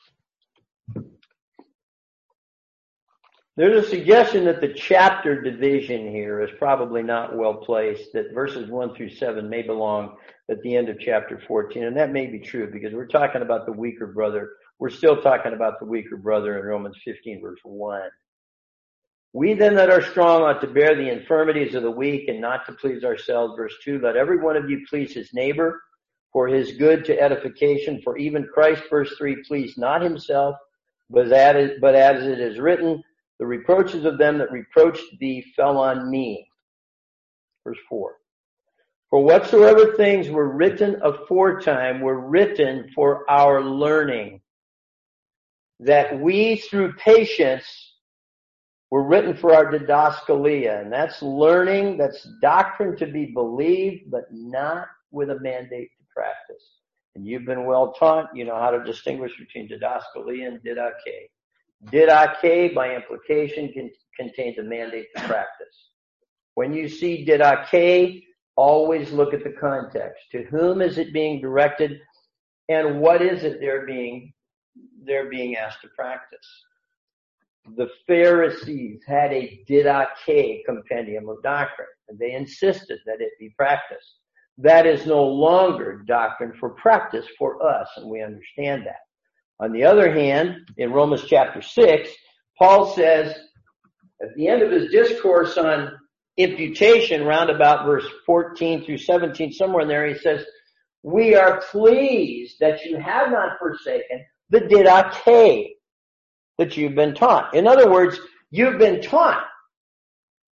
There's a suggestion that the chapter division here is probably not well placed, that verses one through seven may belong at the end of chapter fourteen, and that may be true because we're talking about the weaker brother. We're still talking about the weaker brother in Romans fifteen, verse one. We then that are strong ought to bear the infirmities of the weak and not to please ourselves. Verse two, let every one of you please his neighbor for his good to edification. For even Christ, verse three, pleased not himself, but as it is written, the reproaches of them that reproached thee fell on me. Verse four, for whatsoever things were written aforetime were written for our learning, that we through patience were written for our didaskalia, and that's learning, that's doctrine to be believed, but not with a mandate to practice. And you've been well taught, you know how to distinguish between didaskalia and didache. Didache, by implication, can, contains a mandate to practice. When you see didache, always look at the context. To whom is it being directed, and what is it they're being, they're being asked to practice? The Pharisees had a didache compendium of doctrine, and they insisted that it be practiced. That is no longer doctrine for practice for us, and we understand that. On the other hand, in Romans chapter six, Paul says, at the end of his discourse on imputation, round about verse fourteen through seventeen, somewhere in there, he says, we are pleased that you have not forsaken the didache that you've been taught. In other words, you've been taught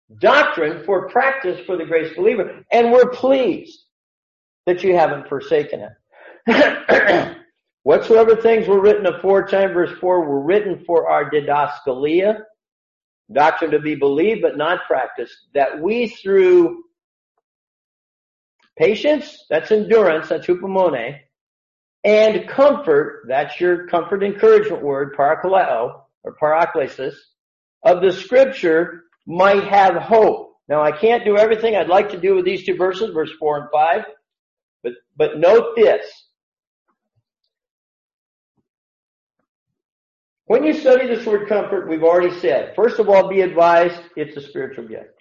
doctrine for practice for the grace believer. And we're pleased that you haven't forsaken it. Whatsoever things were written aforetime, verse four, were written for our didaskalia, doctrine to be believed but not practiced, that we through patience, that's endurance, that's hupomone, and comfort, that's your comfort encouragement word, parakaleo, or paraklesis, of the scripture might have hope. Now I can't do everything I'd like to do with these two verses, verse four and five, but, but note this. When you study this word comfort, we've already said, first of all, be advised, it's a spiritual gift.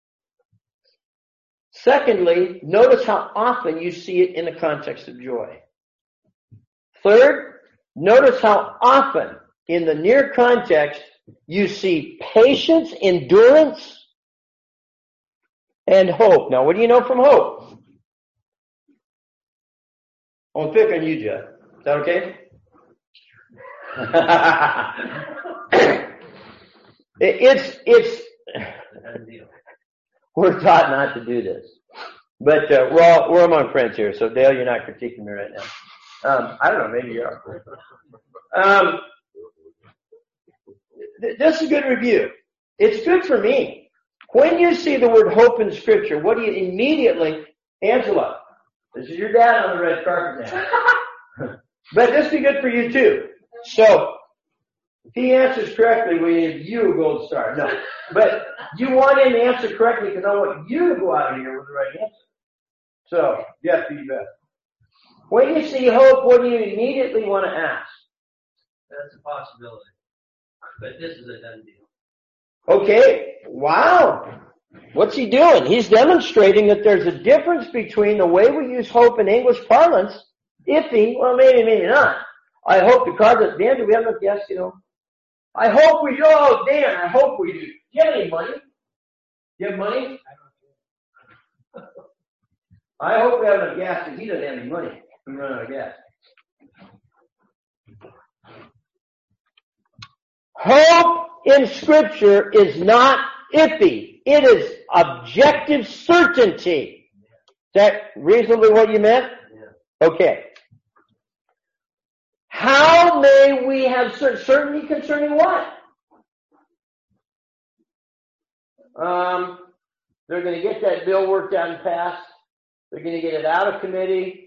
Secondly, notice how often you see it in the context of joy. Third, notice how often in the near context you see patience, endurance, and hope. Now, what do you know from hope? I'll pick on you, Jeff. Is that okay? it's, it's, we're taught not to do this. But, uh, we're all, we're among friends here, so Dale, you're not critiquing me right now. Um, I don't know, maybe you are. Um, th- this is a good review. It's good for me. When you see the word hope in scripture, what do you immediately, Angela, this is your dad on the red carpet now. But this will be good for you too. So, if he answers correctly, we give you a gold star. No. But you want him to answer correctly because I want you to go out of here with the right answer. So, yes, be best. When you see hope, what do you immediately want to ask? That's a possibility. But this is a done deal. Okay. Wow. What's he doing? He's demonstrating that there's a difference between the way we use hope in English parlance, iffy, well, maybe, maybe not. I hope the card at the end, do we have enough gas, you know? I hope we do. Oh, Dan, I hope we do. Do you have any money? Do you have money? I hope we have enough gas because he doesn't have any money. We run out of gas. Hope in Scripture is not iffy. It is objective certainty. Is that reasonably what you meant? Yeah. Okay. How may we have certainty concerning what? Um, they're going to get that bill worked out and passed. They're going to get it out of committee.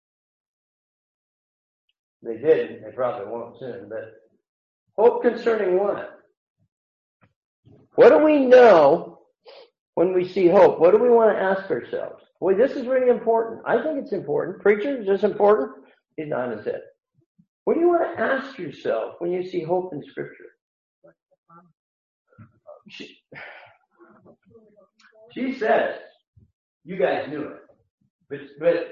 They didn't. They probably won't soon. But hope concerning what? What do we know when we see hope? What do we want to ask ourselves? Boy, this is really important. I think it's important. Preacher, is this important? He's nodding his head. What do you want to ask yourself when you see hope in Scripture? She, she says, you guys knew it. But, but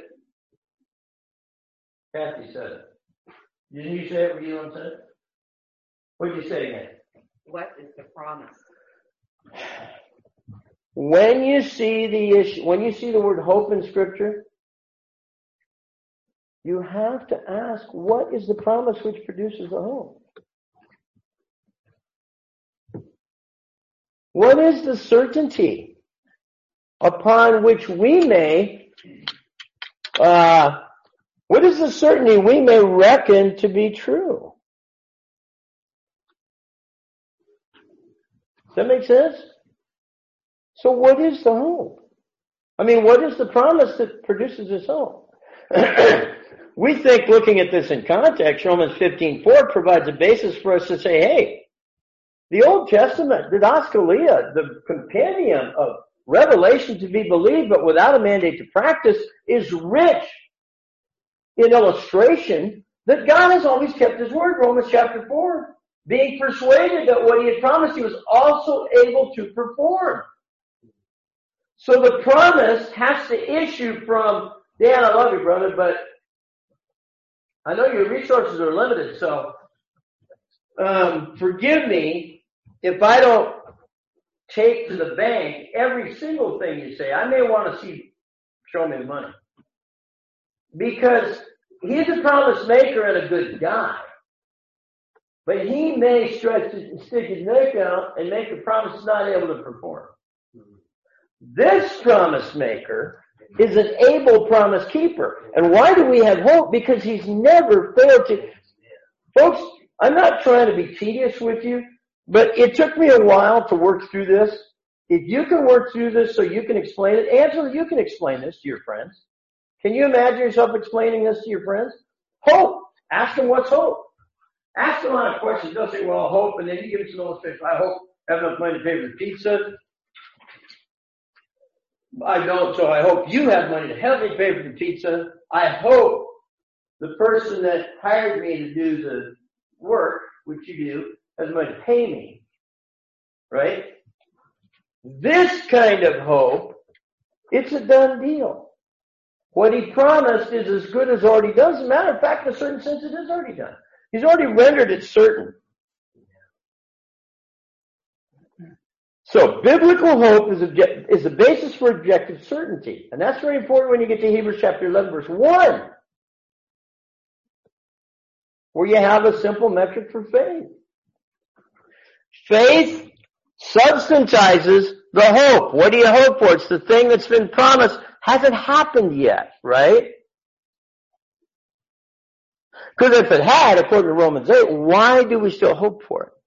Kathy said it. Didn't you say it when you said it? What did you say again? What is the promise? When you see the issue, when you see the word hope in Scripture, you have to ask, what is the promise which produces the hope? What is the certainty upon which we may, uh, what is the certainty we may reckon to be true? Does that make sense? So what is the hope? I mean, what is the promise that produces this hope? We think looking at this in context, Romans fifteen four provides a basis for us to say, hey, the Old Testament, didaskalia, the compendium of revelation to be believed but without a mandate to practice, is rich in illustration that God has always kept His word. Romans chapter four, being persuaded that what He had promised He was also able to perform. So the promise has to issue from, Dan, I love you, brother, but I know your resources are limited, so um, forgive me if I don't take to the bank every single thing you say. I may want to see, show me the money. Because He's a promise maker and a good guy. But He may stretch, stick His neck out and make a promise He's not able to perform. This promise maker is an able promise keeper. And why do we have hope? Because he's never failed to. Folks, I'm not trying to be tedious with you, but it took me a while to work through this. If you can work through this so you can explain it, Angela, you can explain this to your friends. Can you imagine yourself explaining this to your friends? Hope. Ask them what's hope. Ask them a lot of questions. They'll say, well, hope, and then you give them some illustration. I hope I have enough money to pay for the pizza. I don't, so I hope you have money to help me pay for the pizza. I hope the person that hired me to do the work, which you do, has money to pay me. Right? This kind of hope, it's a done deal. What he promised is as good as already done. As a matter of fact, in a certain sense, it is already done. He's already rendered it certain. So, biblical hope is, object, is the basis for objective certainty. And that's very important when you get to Hebrews chapter eleven, verse one. Where you have a simple metric for faith. Faith substantizes the hope. What do you hope for? It's the thing that's been promised. Hasn't happened yet, right? Because if it had, according to Romans eight, why do we still hope for it?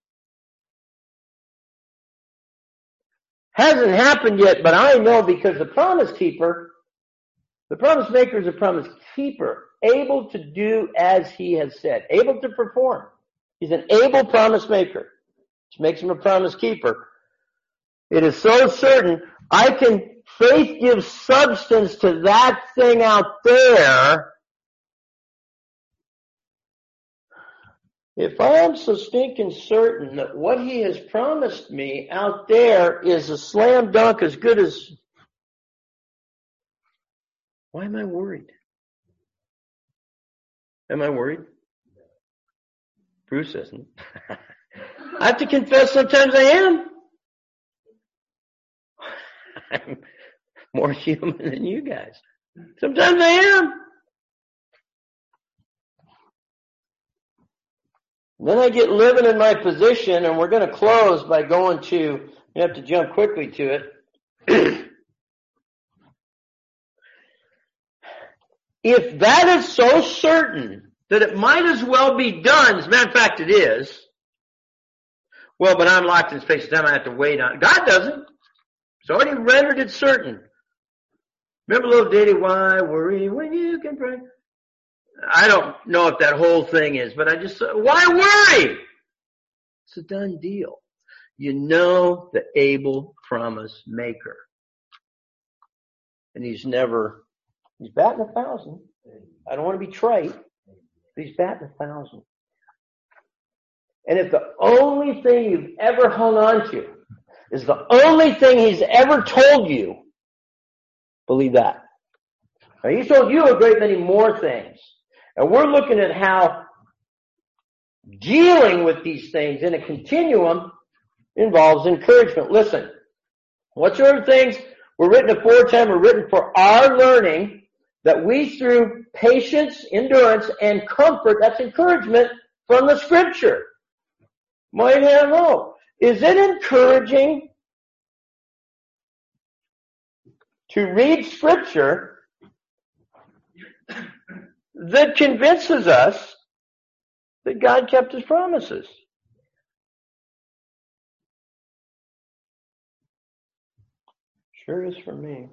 Hasn't happened yet, but I know because the promise keeper, the promise maker is a promise keeper, able to do as he has said, able to perform. He's an able promise maker, which makes him a promise keeper. It is so certain, I can, faith gives substance to that thing out there. If I am so stinking certain that what he has promised me out there is a slam dunk as good as, why am I worried? Am I worried? Bruce isn't. I have to confess sometimes I am. I'm more human than you guys. Sometimes I am. Then I get living in my position, and we're going to close by going to, you have to jump quickly to it. If that is so certain that it might as well be done, as a matter of fact it is, well, but I'm locked in space and time, I have to wait on it. God doesn't. It's already rendered it certain. Remember little ditty, why worry when you can pray? I don't know if that whole thing is, but I just, why worry? It's a done deal. You know the able promise maker. And he's never, he's batting a thousand. I don't want to be trite, but he's batting a thousand. And if the only thing you've ever hung on to is the only thing he's ever told you, believe that. Now, he's told you a great many more things. And we're looking at how dealing with these things in a continuum involves encouragement. Listen, what sort of things were written aforetime were written for our learning, that we through patience, endurance, and comfort, that's encouragement from the Scripture, might have hope. Is it encouraging to read Scripture that convinces us that God kept His promises? Sure is for me.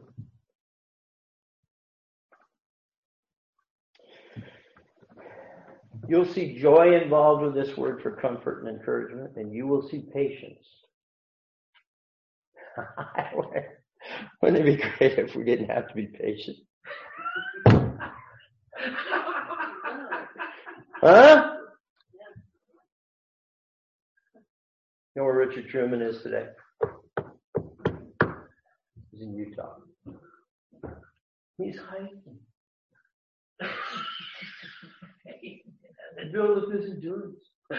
You'll see joy involved with this word for comfort and encouragement, and you will see patience. Wouldn't it be great if we didn't have to be patient? Huh? You know where Richard Truman is today? He's in Utah. He's hiking. And build up his endurance.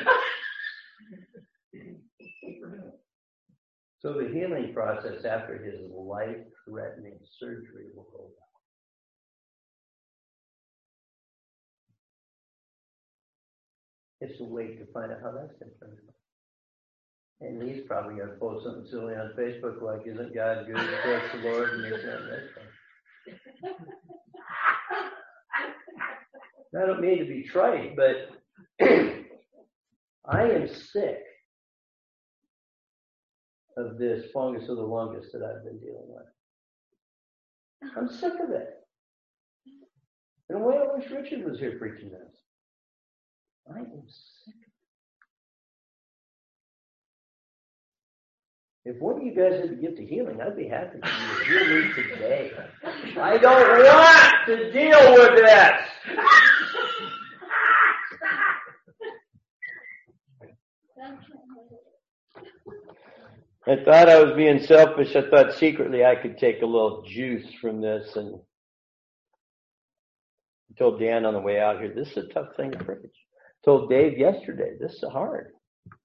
So the healing process after his life-threatening surgery will go on. It's a wait to find out how that's going to turn out. And Lee's probably going to post something silly on Facebook like, isn't God good? Trust the Lord and this and that. I don't mean to be trite, but I am sick of this fungus of the lungus that I've been dealing with. I'm sick of it. In a way, I wish Richard was here preaching this. I am sick of it. If one of you guys had the gift of healing, I'd be happy to heal me today. I don't want to deal with this. I thought I was being selfish. I thought secretly I could take a little juice from this, and I told Dan on the way out here, this is a tough thing to preach. I told Dave yesterday, this is hard.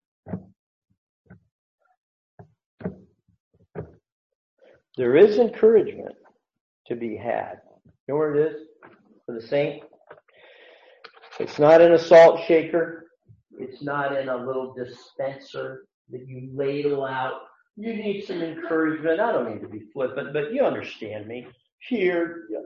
There is encouragement to be had. You know where it is for the saint? It's not in a salt shaker. It's not in a little dispenser that you ladle out. You need some encouragement. I don't mean to be flippant, but you understand me. Here, you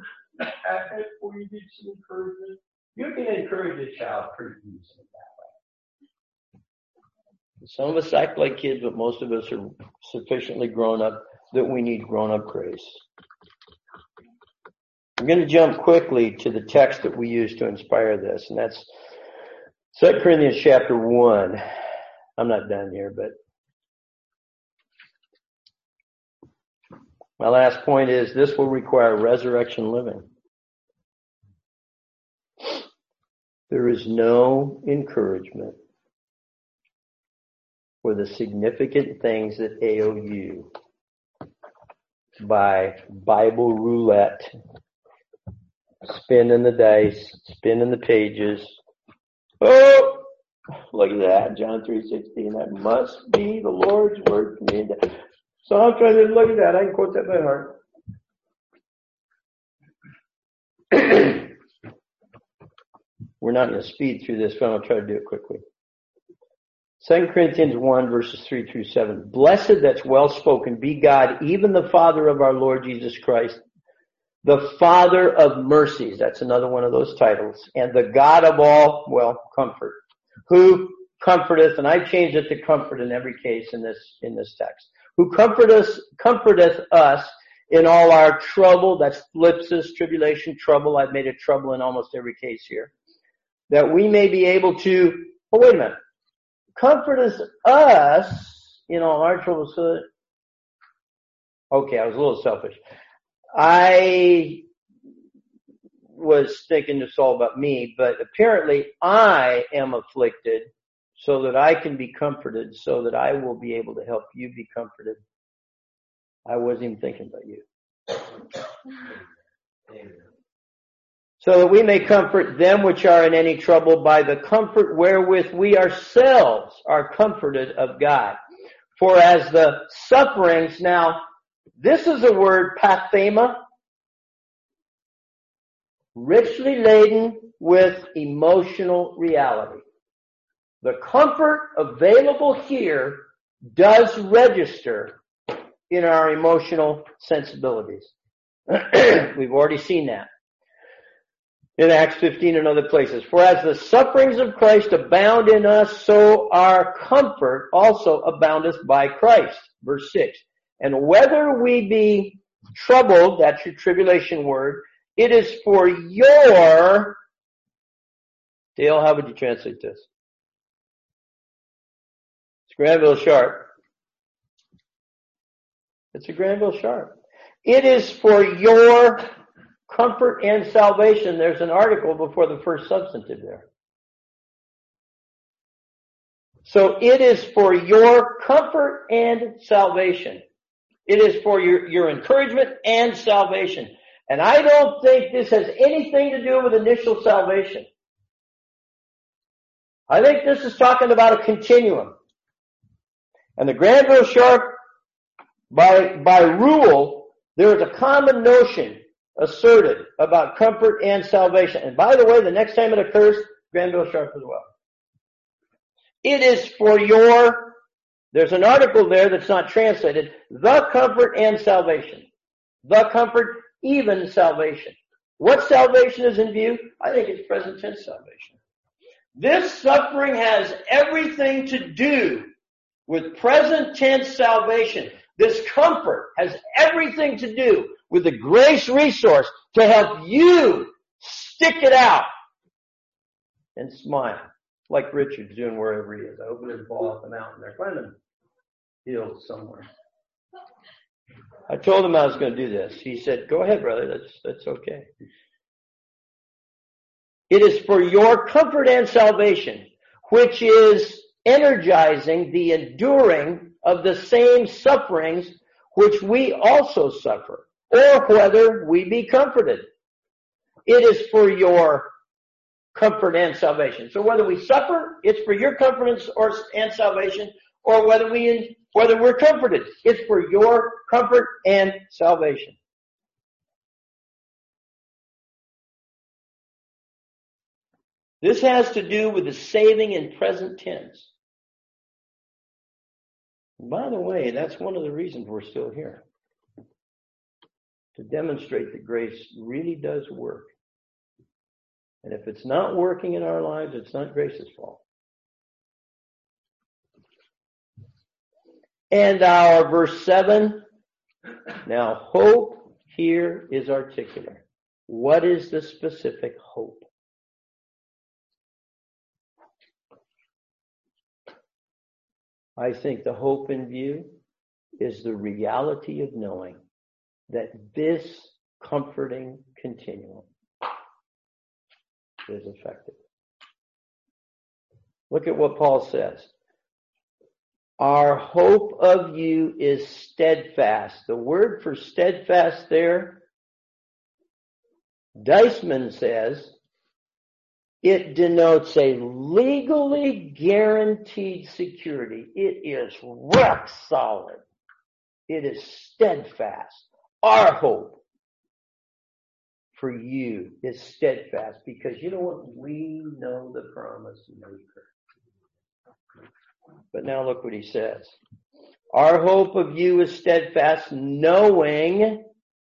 need some encouragement. You can encourage a child pretty easily that way. Some of us act like kids, but most of us are sufficiently grown up that we need grown-up grace. I'm going to jump quickly to the text that we use to inspire this, and that's Second Corinthians chapter one. I'm not done here, but my last point is this will require resurrection living. There is no encouragement for the significant things at A O U by Bible roulette, spinning the dice, spinning the pages. Oh, look at that, John three sixteen. That must be the Lord's word for me. So I'm trying to look at that. I can quote that by heart. We're not going to speed through this, but I'm going to try to do it quickly. Second Corinthians one, verses three through seven. Blessed, that's well spoken, be God, even the Father of our Lord Jesus Christ, the Father of mercies. That's another one of those titles. And the God of all, well, comfort. Who comforteth, and I've changed it to comfort in every case in this, in this text. Who comforteth, comforteth us in all our trouble. That's thlipsis, tribulation, trouble. I've made it trouble in almost every case here. That we may be able to, oh wait a minute. Comforteth us in all our troubles. So that, okay, I was a little selfish. I was thinking this all about me, but apparently I am afflicted so that I can be comforted, so that I will be able to help you be comforted. I wasn't even thinking about you. So that we may comfort them which are in any trouble by the comfort wherewith we ourselves are comforted of God. For as the sufferings, now, this is a word, pathema, richly laden with emotional reality. The comfort available here does register in our emotional sensibilities. We've already seen that in Acts fifteen and other places. For as the sufferings of Christ abound in us, so our comfort also aboundeth by Christ. Verse six. And whether we be troubled, that's your tribulation word, it is for your, Dale, how would you translate this? It's Granville Sharp. It's a Granville Sharp. It is for your comfort and salvation. There's an article before the first substantive there. So it is for your comfort and salvation. It is for your, your encouragement and salvation. And I don't think this has anything to do with initial salvation. I think this is talking about a continuum. And the Granville Sharp, by, by rule, there is a common notion asserted about comfort and salvation. And by the way, the next time it occurs, Granville Sharp as well. It is for your There's an article there that's not translated. The comfort and salvation. The comfort, even salvation. What salvation is in view? I think it's present tense salvation. This suffering has everything to do with present tense salvation. This comfort has everything to do with the grace resource to help you stick it out and smile, like Richard's doing wherever he is. I hope he doesn't fall off the mountain. They're climbing hills somewhere. I told him I was going to do this. He said, go ahead, brother. That's, that's okay. It is for your comfort and salvation, which is energizing the enduring of the same sufferings which we also suffer, or whether we be comforted. It is for your comfort and salvation. So whether we suffer, it's for your comfort and, or, and salvation, or whether we whether we're comforted, it's for your comfort and salvation. This has to do with the saving in present tense. By the way, that's one of the reasons we're still here. To demonstrate that grace really does work. And if it's not working in our lives, it's not grace's fault. And our verse seven, now hope here is articular. What is the specific hope? I think the hope in view is the reality of knowing that this comforting continuum is effective. Look at what Paul says. Our hope of you is steadfast. The word for steadfast there, Deisman says, it denotes a legally guaranteed security. It is rock solid. It is steadfast. Our hope for you is steadfast because you know what? We know the promise maker. But now look what he says. Our hope of you is steadfast, knowing,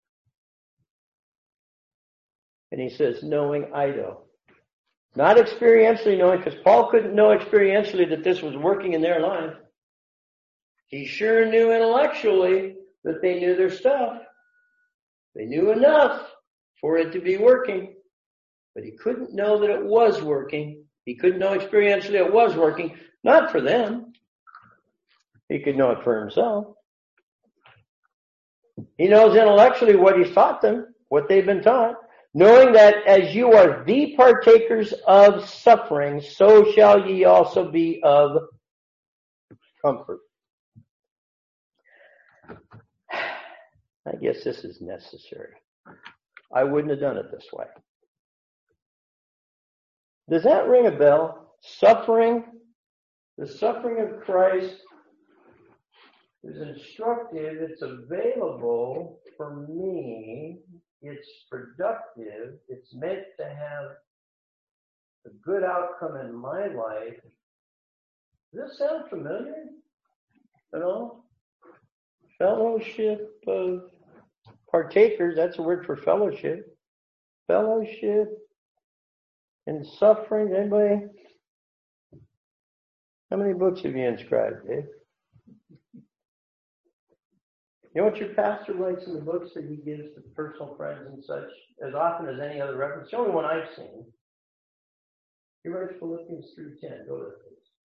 and he says, knowing Ido. Not experientially knowing, because Paul couldn't know experientially that this was working in their life. He sure knew intellectually that they knew their stuff. They knew enough for it to be working. But he couldn't know that it was working. He couldn't know experientially it was working. Not for them. He could know it for himself. He knows intellectually what he's taught them, what they've been taught. Knowing that as you are the partakers of suffering, so shall ye also be of comfort. I guess this is necessary. I wouldn't have done it this way. Does that ring a bell? Suffering, the suffering of Christ is instructive. It's available for me. It's productive. It's meant to have a good outcome in my life. Does this sound familiar at all? Fellowship of partakers, that's a word for fellowship. Fellowship and suffering. Anybody? How many books have you inscribed, Dave? You know what your pastor writes in the books that he gives to personal friends and such, as often as any other reference? The only one I've seen. He writes Philippians three ten. Go to it,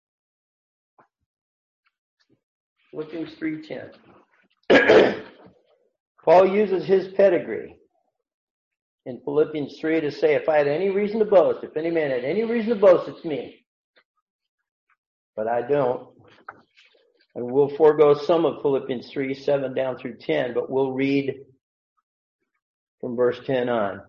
please. Philippians three ten. Paul uses his pedigree in Philippians three to say, if I had any reason to boast, if any man had any reason to boast, it's me. But I don't. And we'll forego some of Philippians three, seven down through ten, but we'll read from verse ten on.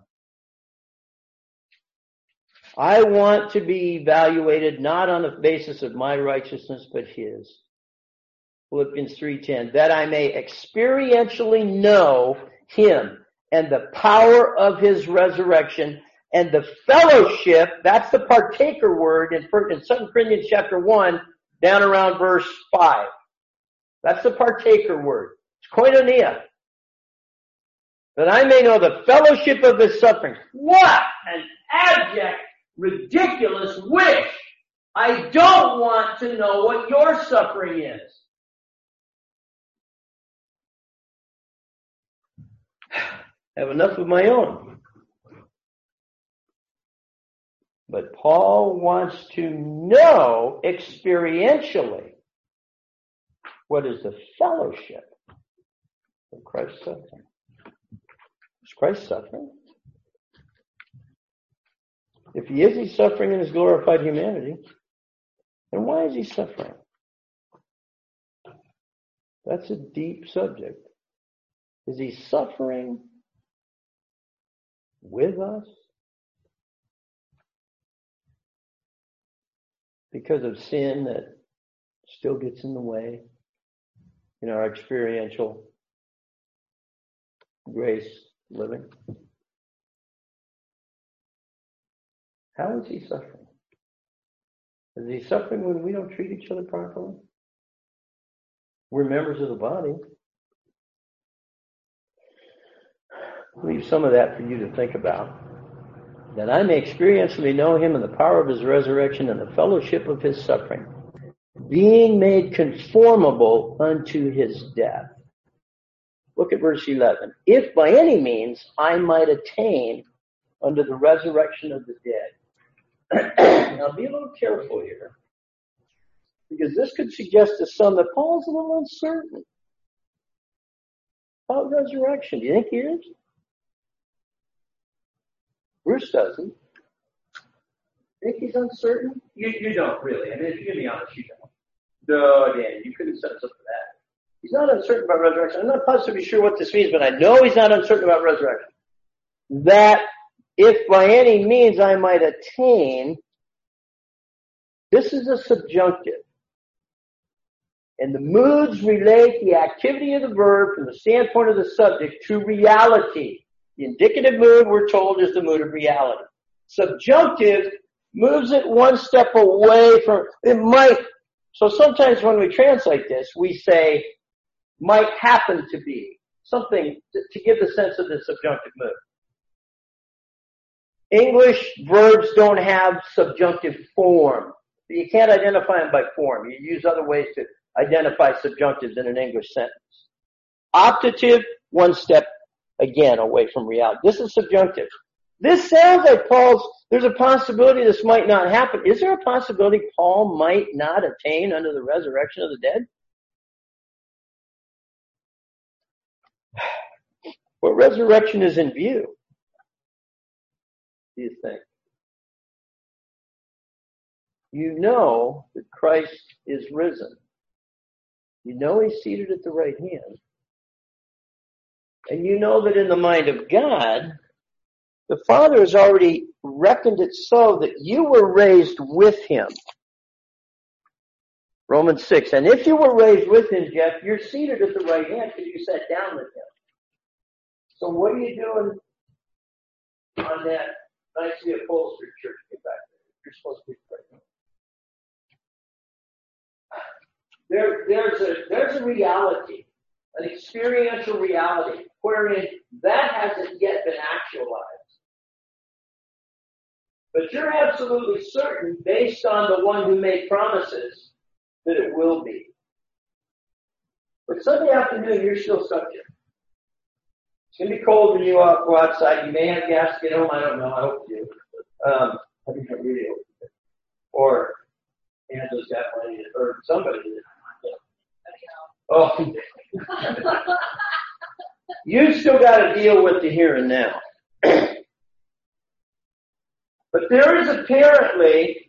I want to be evaluated not on the basis of my righteousness, but his. Philippians three ten, that I may experientially know him and the power of his resurrection and the fellowship, that's the partaker word in Second Corinthians chapter one, down around verse five. That's the partaker word. It's koinonia. That I may know the fellowship of his suffering. What an abject, ridiculous wish! I don't want to know what your suffering is. I have enough of my own. But Paul wants to know experientially what is the fellowship of Christ's suffering. Is Christ suffering? If he is, he's suffering in his glorified humanity. And why is he suffering? That's a deep subject. Is he suffering with us because of sin that still gets in the way in our experiential grace living? How is he suffering? Is he suffering when we don't treat each other properly? We're members of the body. I'll leave some of that for you to think about. That I may experientially know him in the power of his resurrection and the fellowship of his suffering, being made conformable unto his death. Look at verse eleven. If by any means I might attain unto the resurrection of the dead. Now be a little careful here, because this could suggest to some that Paul's a little uncertain about resurrection. Do you think he is? Bruce doesn't. Think he's uncertain? You, you don't really. I mean, if you're going to be honest, you don't. No, Dan, you couldn't set us up for that. He's not uncertain about resurrection. I'm not positively sure what this means, but I know he's not uncertain about resurrection. That if by any means I might attain, this is a subjunctive. And the moods relate the activity of the verb from the standpoint of the subject to reality. The indicative mood, we're told, is the mood of reality. Subjunctive moves it one step away from, it might, so sometimes when we translate this, we say, might happen to be, something to, to give the sense of the subjunctive mood. English verbs don't have subjunctive form. You can't identify them by form. You use other ways to identify subjunctives in an English sentence. Optative, one step, again, away from reality. This is subjunctive. This sounds like Paul's, there's a possibility this might not happen. Is there a possibility Paul might not attain unto the resurrection of the dead? What resurrection is in view, do you think? You know that Christ is risen. You know he's seated at the right hand. And you know that in the mind of God, the Father has already reckoned it so that you were raised with him. Romans six. And if you were raised with him, Jeff, you're seated at the right hand because you sat down with him. So what are you doing on that nicely upholstered church? Get back there. You're supposed to be praying. There, there's a there's a reality, an experiential reality, wherein that hasn't yet been actualized. But you're absolutely certain, based on the one who made promises, that it will be. But Sunday afternoon, you're still subject. It's going to be cold when you go outside. You may have gas to get home. I don't know. I hope you do. Um, I think I really hope you do. Or Angela's got plenty, or somebody did. Oh, you still got to deal with the here and now. But there is apparently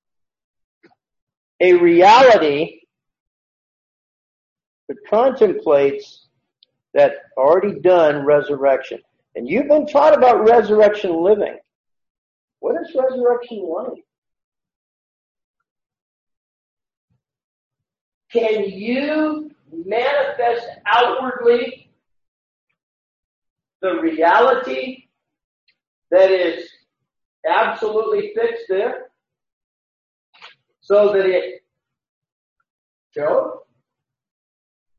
a reality that contemplates that already done resurrection. And you've been taught about resurrection living. What is resurrection like? Can you manifest outwardly the reality that is absolutely fixed there so that it shows?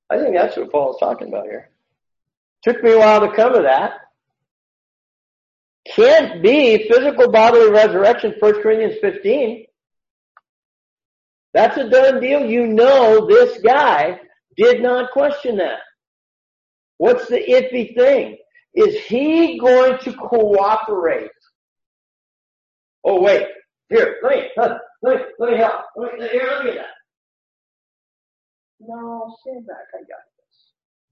I think that's what Paul's talking about here. Took me a while to come to that. Can't be physical bodily resurrection, First Corinthians fifteen. That's a done deal. You know this guy did not question that. What's the iffy thing? Is he going to cooperate? Oh, wait. Here, let me, let me, let me help. Let me, here, let me get that. No, stand back. I got this.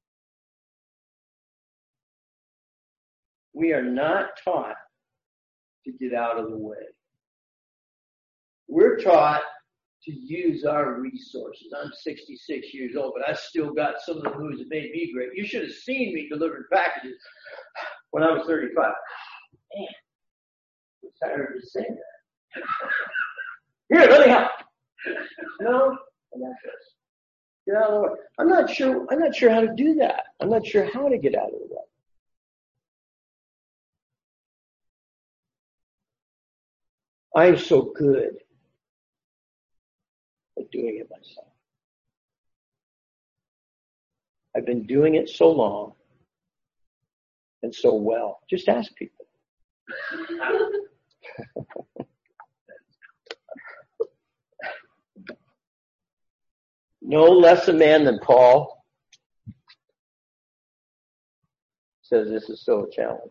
We are not taught to get out of the way. We're taught to use our resources. I'm sixty-six years old, but I still got some of the moves that made me great. You should have seen me delivering packages when I was thirty-five. Man, I'm tired of saying that. Here, let me help. No, I got this. Get out of the way. I'm not sure. I'm not sure how to do that. I'm not sure how to get out of the way. I'm so good at doing it myself. I've been doing it so long and so well. Just ask people. No less a man than Paul says this is so a challenge.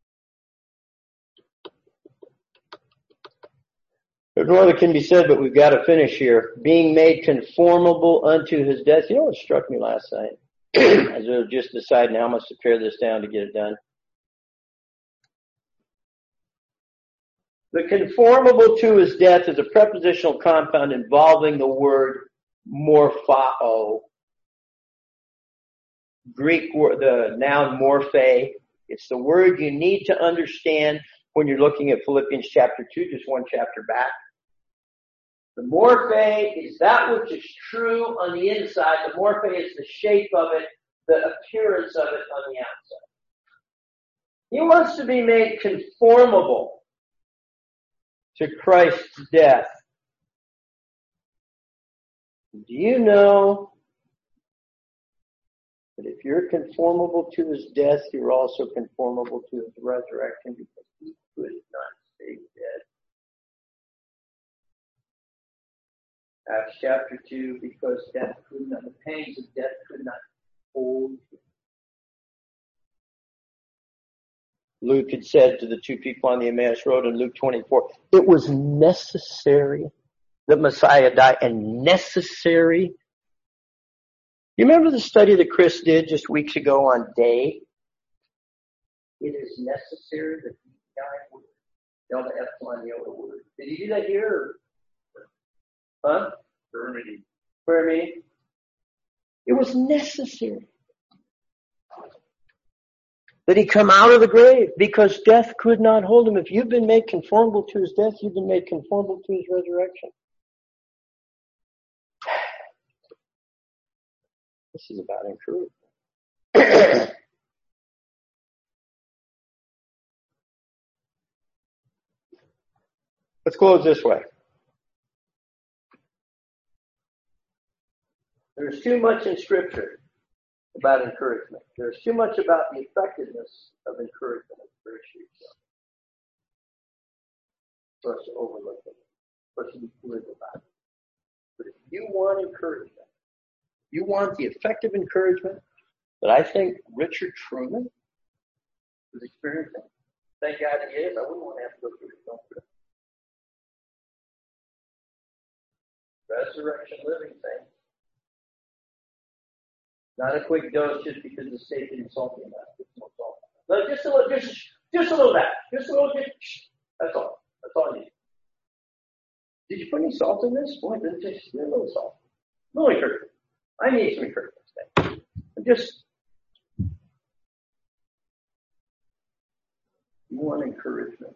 There's more that can be said, but we've got to finish here. Being made conformable unto his death. You know what struck me last night? As I was just deciding how much to pare this down to get it done. The conformable to his death is a prepositional compound involving the word morphao. Greek word, the noun morphe. It's the word you need to understand when you're looking at Philippians chapter two, just one chapter back. The morphe is that which is true on the inside. The morphe is the shape of it, the appearance of it on the outside. He wants to be made conformable to Christ's death. Do you know that if you're conformable to his death, you're also conformable to his resurrection, because he could not stay dead? Acts chapter two, because death could not, the pangs of death could not hold him. Luke had said to the two people on the Emmaus Road in Luke twenty-four, it was necessary that Messiah die, and necessary. You remember the study that Chris did just weeks ago on day? It is necessary that he die. Delta epsilon yoga word. Did he do that here? Or? Huh? Prayer meeting. Prayer meeting. It was necessary that he come out of the grave, because death could not hold him. If you've been made conformable to his death, you've been made conformable to his resurrection. This is about encouragement. Let's close this way. There's too much in Scripture about encouragement. There's too much about the effectiveness of encouragement and appreciation for us to overlook it, for us to be live about it. But if you want encouragement, you want the effective encouragement that I think Richard Truman was experiencing. Thank God he is. I wouldn't want to have to go through it. Resurrection living thing. Not a quick dose just because the steak didn't salty enough. It's no salt. No, just a little, just, just a little bit. Just a little bit. That's all. That's all I need. Did you put any salt in this? Boy, it just a little salt. A little encouragement. I need some encouragement today. I'm just, you want encouragement.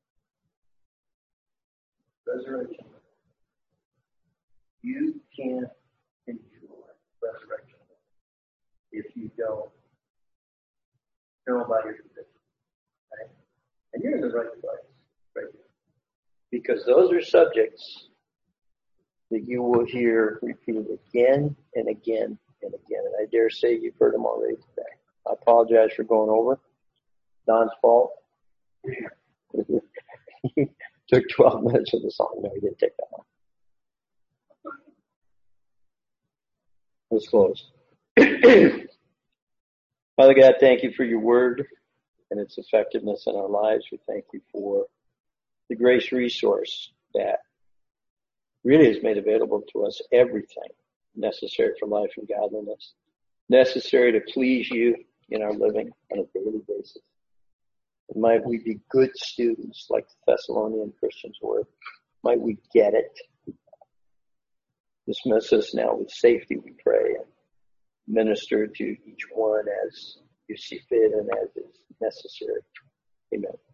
Resurrection. You can't enjoy resurrection if you don't know about your conviction. Right? And you're in the right place, right here. Because those are subjects that you will hear repeated again and again and again. And I I dare say you've heard them already today. I apologize for going over. Don's fault. He took twelve minutes of the song. No, he didn't take that long. Let's close. Father God, thank you for your word and its effectiveness in our lives. We thank you for the grace resource that really has made available to us everything necessary for life and godliness, necessary to please you in our living on a daily basis. And might we be good students like the Thessalonian Christians were. Might we get it. Dismiss us now with safety, we pray, and minister to each one as you see fit and as is necessary. Amen.